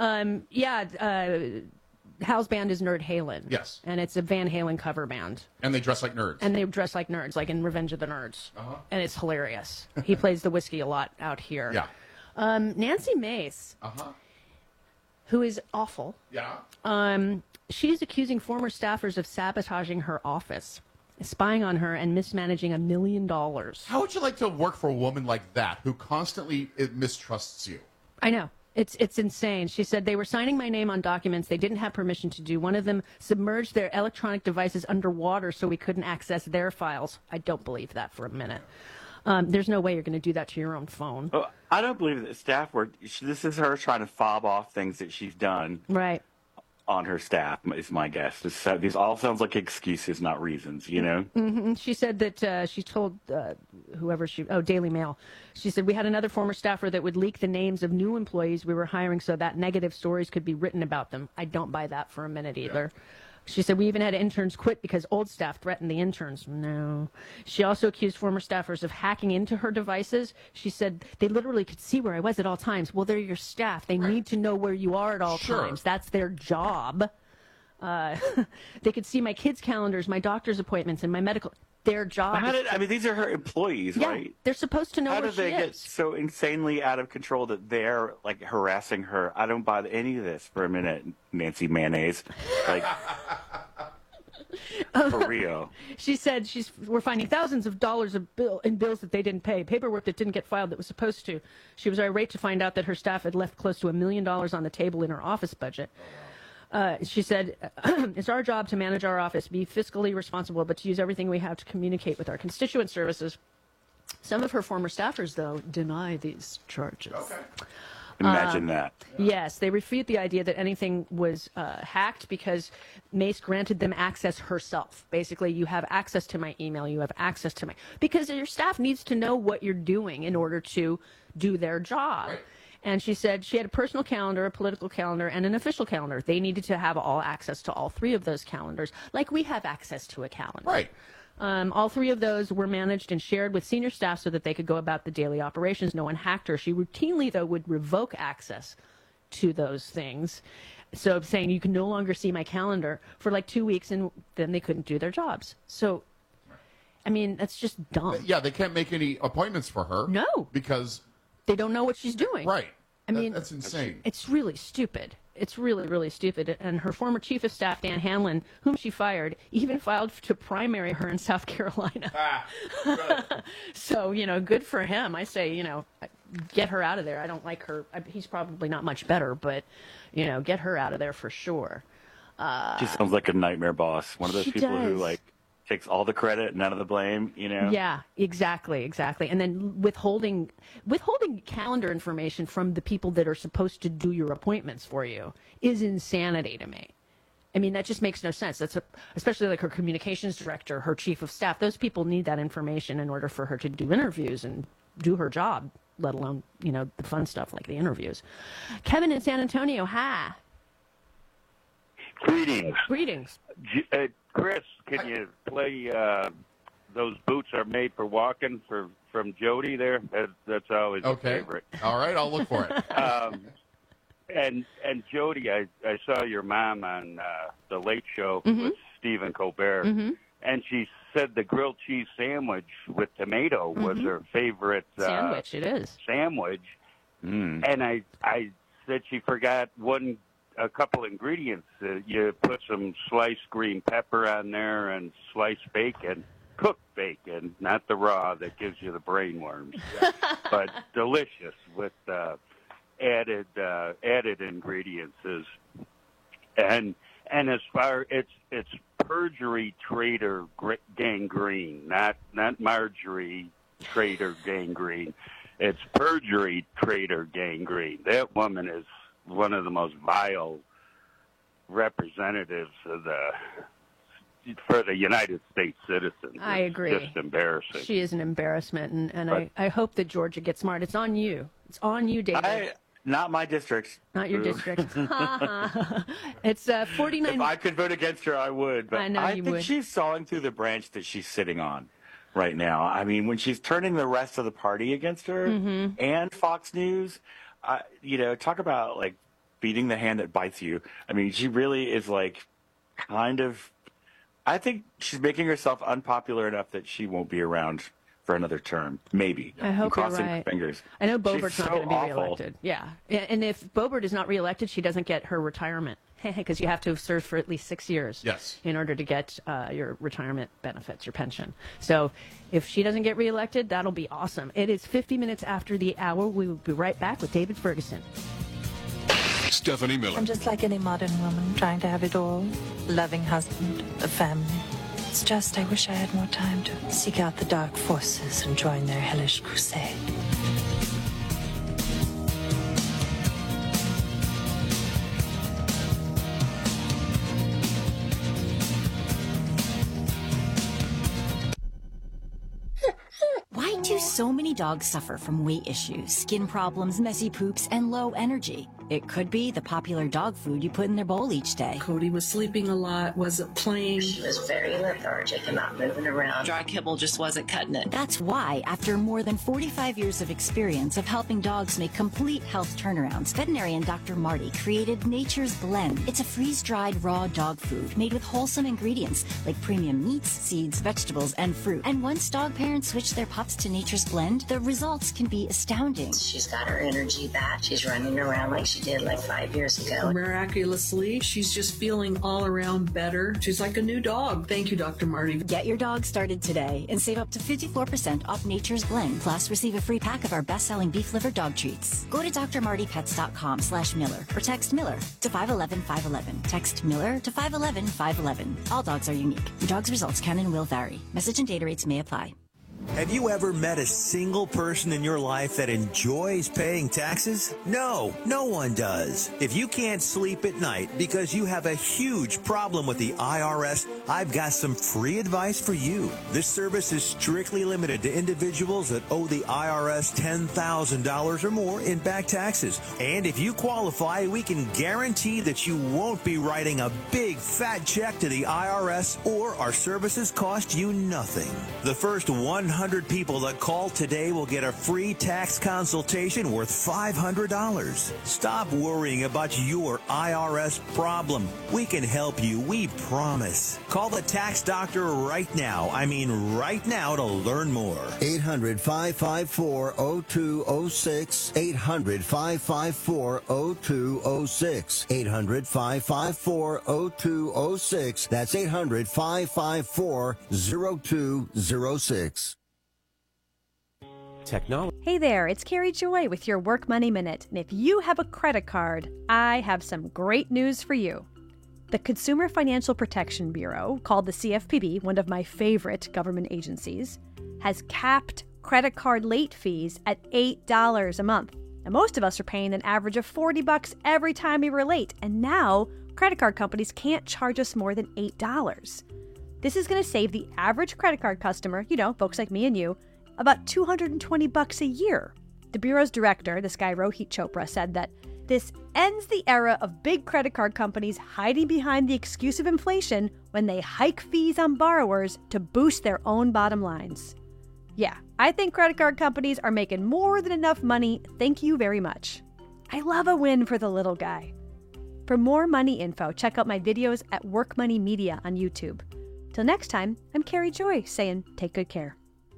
Hal's band is Nerd Halen. Yes. And it's a Van Halen cover band. And they dress like nerds. And they dress like nerds, like in Revenge of the Nerds. And it's hilarious. He plays the whiskey a lot out here. Yeah. Nancy Mace, who is awful. Yeah. She's accusing former staffers of sabotaging her office, spying on her, and mismanaging $1 million. How would you like to work for a woman like that who constantly mistrusts you? I know. It's insane. She said they were signing my name on documents they didn't have permission to do. One of them submerged their electronic devices underwater so we couldn't access their files. I don't believe that for a minute. There's no way you're going to do that to your own phone. Oh, I don't believe that staff work. This is her trying to fob off things that she's done. Right. On her staff, is my guess. These all sounds like excuses, not reasons, you know? Mm-hmm. She said that she told Daily Mail, she said, we had another former staffer that would leak the names of new employees we were hiring so that negative stories could be written about them. I don't buy that for a minute either. Yeah. She said, we even had interns quit because old staff threatened the interns. No. She also accused former staffers of hacking into her devices. She said, they literally could see where I was at all times. Well, they're your staff. They need to know where you are at all times. That's their job. They could see my kids' calendars, my doctor's appointments, and my medical. Their job. These are her employees, right? They're supposed to know where she is. How do they get so insanely out of control that they're like harassing her? I don't buy any of this for a minute, Nancy Mayonnaise. Like, for real. She said we're finding thousands of dollars of bills that they didn't pay, paperwork that didn't get filed that was supposed to. She was irate to find out that her staff had left close to $1 million on the table in her office budget. She said, it's our job to manage our office, be fiscally responsible, but to use everything we have to communicate with our constituent services. Some of her former staffers, though, deny these charges. Okay. Imagine that. Yes, they refute the idea that anything was hacked because Mace granted them access herself. Basically, you have access to my email, you have access to because your staff needs to know what you're doing in order to do their job. Right. And she said she had a personal calendar, a political calendar, and an official calendar. They needed to have all access to all 3 of those calendars, like we have access to a calendar. Right. All 3 of those were managed and shared with senior staff so that they could go about the daily operations. No one hacked her. She routinely, though, would revoke access to those things. So saying you can no longer see my calendar for like 2 weeks, and then they couldn't do their jobs. So, I mean, that's just dumb. Yeah, they can't make any appointments for her. No. Because they don't know what she's doing. Right. I mean, that's insane. It's really stupid. It's really, really stupid. And her former chief of staff, Dan Hanlon, whom she fired, even filed to primary her in South Carolina. So, good for him. I say, get her out of there. I don't like her. He's probably not much better, but, get her out of there for sure. She sounds like a nightmare boss. One of those people who, takes all the credit, none of the blame, Yeah, exactly. And then withholding calendar information from the people that are supposed to do your appointments for you is insanity to me. I mean, that just makes no sense. Especially like her communications director, her chief of staff. Those people need that information in order for her to do interviews and do her job, let alone, the fun stuff like the interviews. Kevin in San Antonio, hi. Greetings. Chris, can you play Those Boots Are Made for Walking from Jody there? That's always a favorite. All right, I'll look for it. And Jody, I saw your mom on the Late Show Mm-hmm. with Stephen Colbert, and she said the grilled cheese sandwich with tomato was her favorite Sandwich, it is. sandwich. And I said she forgot a couple ingredients. You put some sliced green pepper on there and sliced bacon, cooked bacon, not the raw that gives you the brain worms, but delicious with added ingredients. And as far it's Perjury Trader Gangrene, not Marjorie Trader Gangrene. It's Perjury Trader Gangrene. That woman is one of the most vile representatives for the United States citizens. I agree. It's just embarrassing. She is an embarrassment, and I hope that Georgia gets smart. It's on you. It's on you, David. Not my district. Not your district. It's 49. If I could vote against her, I would. But I know you think would. she's sawing through the branch that she's sitting on right now. I mean, when she's turning the rest of the party against her and Fox News, talk about like beating the hand that bites you. I mean, she really is like kind of. I think she's making herself unpopular enough that she won't be around for another term, maybe. I hope you're crossing right. my fingers. I know Boebert's She's not so going to be awful. reelected. Yeah. And if Boebert is not reelected, she doesn't get her retirement because you have to have served for at least 6 years in order to get your retirement benefits, your pension. So if she doesn't get reelected, that'll be awesome. It is 50 minutes after the hour. We will be right back with David Ferguson. Stephanie Miller. I'm just like any modern woman, trying to have it all. Loving husband, a family. It's just I wish I had more time to seek out the dark forces and join their hellish crusade. Why do so many dogs suffer from weight issues, skin problems, messy poops, and low energy? It could be the popular dog food you put in their bowl each day. Cody was sleeping a lot, wasn't playing. She was very lethargic and not moving around. Dry kibble just wasn't cutting it. That's why, after more than 45 years of experience of helping dogs make complete health turnarounds, veterinarian Dr. Marty created Nature's Blend. It's a freeze-dried raw dog food made with wholesome ingredients like premium meats, seeds, vegetables, and fruit. And once dog parents switch their pups to Nature's Blend, the results can be astounding. She's got her energy back. She's running around like she did like 5 years ago. Miraculously, she's just feeling all around better. She's like a new dog. Thank you, Dr. Marty. Get your dog started today and save up to 54% off Nature's Blend. Plus, receive a free pack of our best-selling beef liver dog treats. Go to drmartypets.com/Miller or text Miller to 511-511. Text Miller to 511-511. All dogs are unique. Your dog's results can and will vary. Message and data rates may apply. Have you ever met a single person in your life that enjoys paying taxes? No, no one does. If you can't sleep at night because you have a huge problem with the IRS, I've got some free advice for you. This service is strictly limited to individuals that owe the IRS $10,000 or more in back taxes. And if you qualify, we can guarantee that you won't be writing a big fat check to the IRS, or our services cost you nothing. The first 100 people that call today will get a free tax consultation worth $500. Stop worrying about your IRS problem. We can help you, we promise. Call the tax doctor right now. I mean right now, to learn more. 800-554-0206. 800-554-0206. 800-554-0206. That's 800-554-0206. Technology. Hey there, it's Carrie Joy with your Work Money Minute. And if you have a credit card, I have some great news for you. The Consumer Financial Protection Bureau, called the CFPB, one of my favorite government agencies, has capped credit card late fees at $8 a month. Now, most of us are paying an average of $40 every time we were late, and now credit card companies can't charge us more than $8. This is going to save the average credit card customer, folks like me and you, about $220 a year. The Bureau's director, this guy Rohit Chopra, said that this ends the era of big credit card companies hiding behind the excuse of inflation when they hike fees on borrowers to boost their own bottom lines. Yeah, I think credit card companies are making more than enough money. Thank you very much. I love a win for the little guy. For more money info, check out my videos at Work Money Media on YouTube. Till next time, I'm Carrie Joy saying take good care.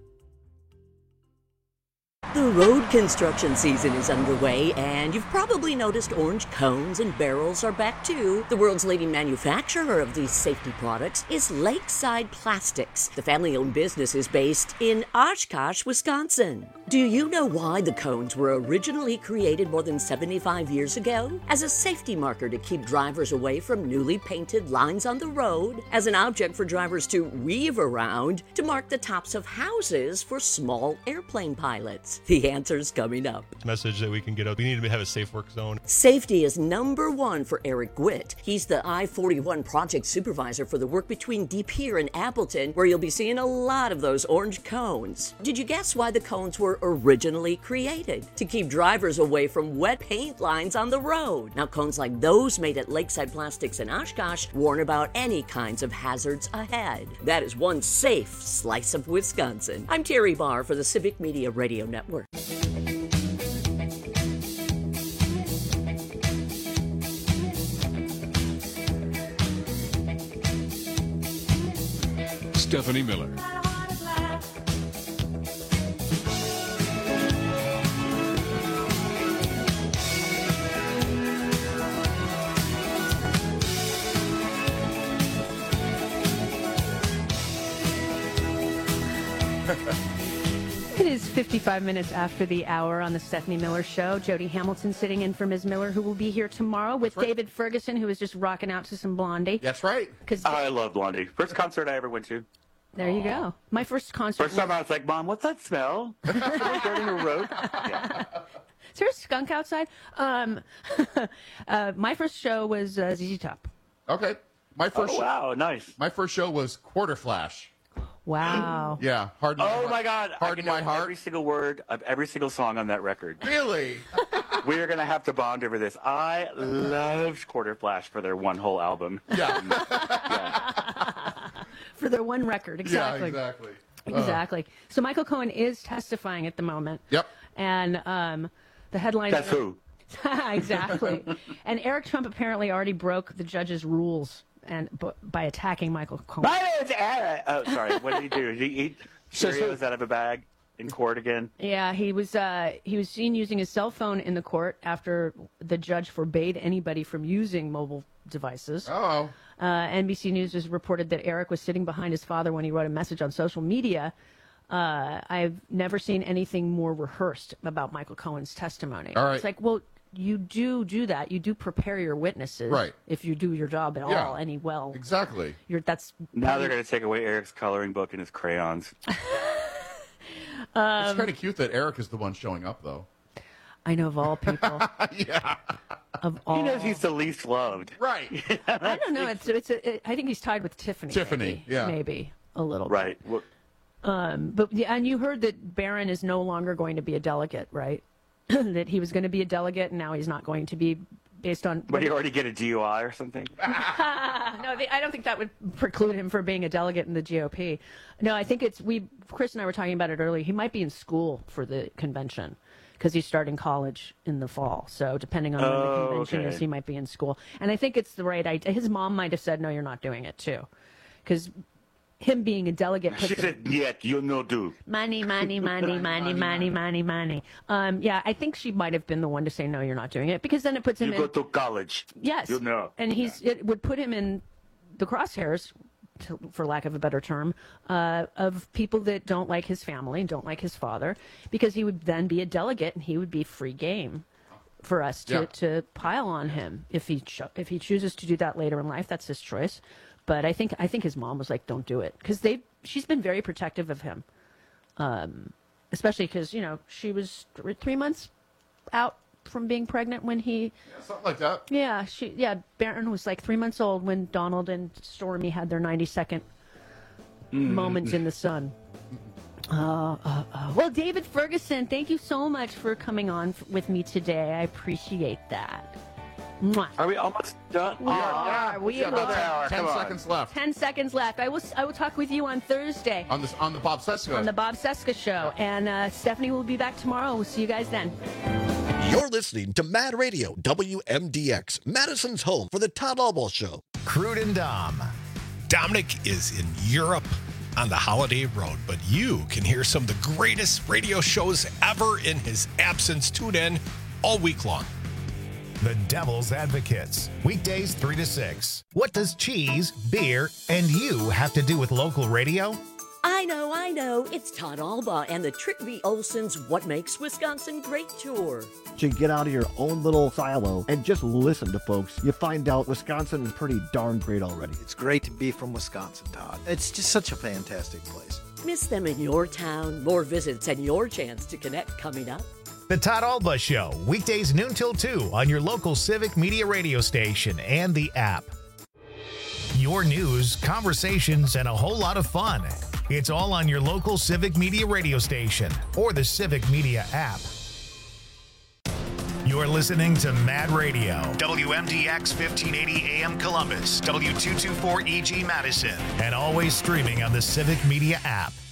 The road construction season is underway, and you've probably noticed orange cones and barrels are back too. The world's leading manufacturer of these safety products is Lakeside Plastics. The family-owned business is based in Oshkosh, Wisconsin. Do you know why the cones were originally created more than 75 years ago? As a safety marker to keep drivers away from newly painted lines on the road, as an object for drivers to weave around, to mark the tops of houses for small airplane pilots. The answer's coming up. Message that we can get out. We need to have a safe work zone. Safety is number one for Eric Gwitt. He's the I-41 project supervisor for the work between De Pere and Appleton, where you'll be seeing a lot of those orange cones. Did you guess why the cones were originally created? To keep drivers away from wet paint lines on the road. Now, cones like those made at Lakeside Plastics in Oshkosh warn about any kinds of hazards ahead. That is one safe slice of Wisconsin. I'm Terry Barr for the Civic Media Radio Network. Stephanie Miller. It is 55 minutes after the hour on the Stephanie Miller Show. Jody Hamilton sitting in for Ms. Miller, who will be here tomorrow with David Ferguson, who is just rocking out to some Blondie. That's right. I love Blondie. First concert I ever went to. There you go. My first concert. First time I was like, Mom, what's that smell? Starting a road. Is there a skunk outside? My first show was ZZ Top. Okay. My first. Oh, wow, nice. My first show was Quarter Flash. Wow. Yeah. Hard. Oh my God! Hard in my heart. Every single word of every single song on that record. Really? We are gonna have to bond over this. I loved Quarter Flash for their one whole album. Yeah. For their one record, exactly. Yeah, exactly. Exactly. So Michael Cohen is testifying at the moment. Yep. And the headline. That's who. Exactly. And Eric Trump apparently already broke the judge's rules and by attacking Michael Cohen. My name is Eric. Oh, sorry. What did he do? Did he eat Cheerios out of a bag in court again? Yeah, he was seen using his cell phone in the court after the judge forbade anybody from using mobile devices. Oh. NBC News has reported that Eric was sitting behind his father when he wrote a message on social media. I've never seen anything more rehearsed about Michael Cohen's testimony. All right. It's like, well, you do that. You do prepare your witnesses, right? If you do your job at all, any well. Exactly. Now they're going to take away Eric's coloring book and his crayons. It's kind of cute that Eric is the one showing up, though. I know, of all people. Yeah. Of all. He knows he's the least loved. Right. I don't know. I think he's tied with Tiffany. Tiffany, maybe a little. Right. Bit. But yeah, and you heard that Barron is no longer going to be a delegate, right? That he was going to be a delegate, and now he's not going to be, based on. Would he already get a DUI or something? No, I don't think that would preclude him from being a delegate in the GOP. No, I think Chris and I were talking about it earlier. He might be in school for the convention because he's starting college in the fall. So depending on when the convention is, he might be in school. And I think it's the right idea. His mom might have said, no, you're not doing it too. Because him being a delegate. She said, "Yet you no do." Money. Yeah, I think she might have been the one to say, "No, you're not doing it," because then it puts him. You go to college. Yes. You know. And it would put him in the crosshairs, for lack of a better term, of people that don't like his family, don't like his father, because he would then be a delegate and he would be free game for us to pile on him if he chooses to do that later in life. That's his choice. But I think his mom was like, "Don't do it," because she's been very protective of him, especially because she was 3 months out from being pregnant when he something like that. Yeah, Barron was like 3 months old when Donald and Stormy had their 90-second moments in the sun. Well, David Ferguson, thank you so much for coming on with me today. I appreciate that. Mwah. Are we almost done? We are. We have another hour. 10 seconds left. 10 seconds left. I will talk with you on Thursday. On the Bob Cesca. On the Bob Cesca Show. And Stephanie will be back tomorrow. We'll see you guys then. You're listening to Mad Radio, WMDX, Madison's home for the Todd Albaugh Show. Crude and Dom. Dominic is in Europe on the holiday road, but you can hear some of the greatest radio shows ever in his absence. Tune in all week long. The Devil's Advocates, weekdays 3 to 6. What does cheese, beer, and you have to do with local radio? I know. It's Todd Albaugh and the Trick V. Olson's What Makes Wisconsin Great tour. To get out of your own little silo and just listen to folks, you find out Wisconsin is pretty darn great already. It's great to be from Wisconsin, Todd. It's just such a fantastic place. Miss them in your town. More visits and your chance to connect coming up. The Todd Albaugh Show, weekdays noon till 2 on your local Civic Media radio station and the app. Your news, conversations, and a whole lot of fun. It's all on your local Civic Media radio station or the Civic Media app. You're listening to Mad Radio, WMDX 1580 AM Columbus, W224 EG Madison, and always streaming on the Civic Media app.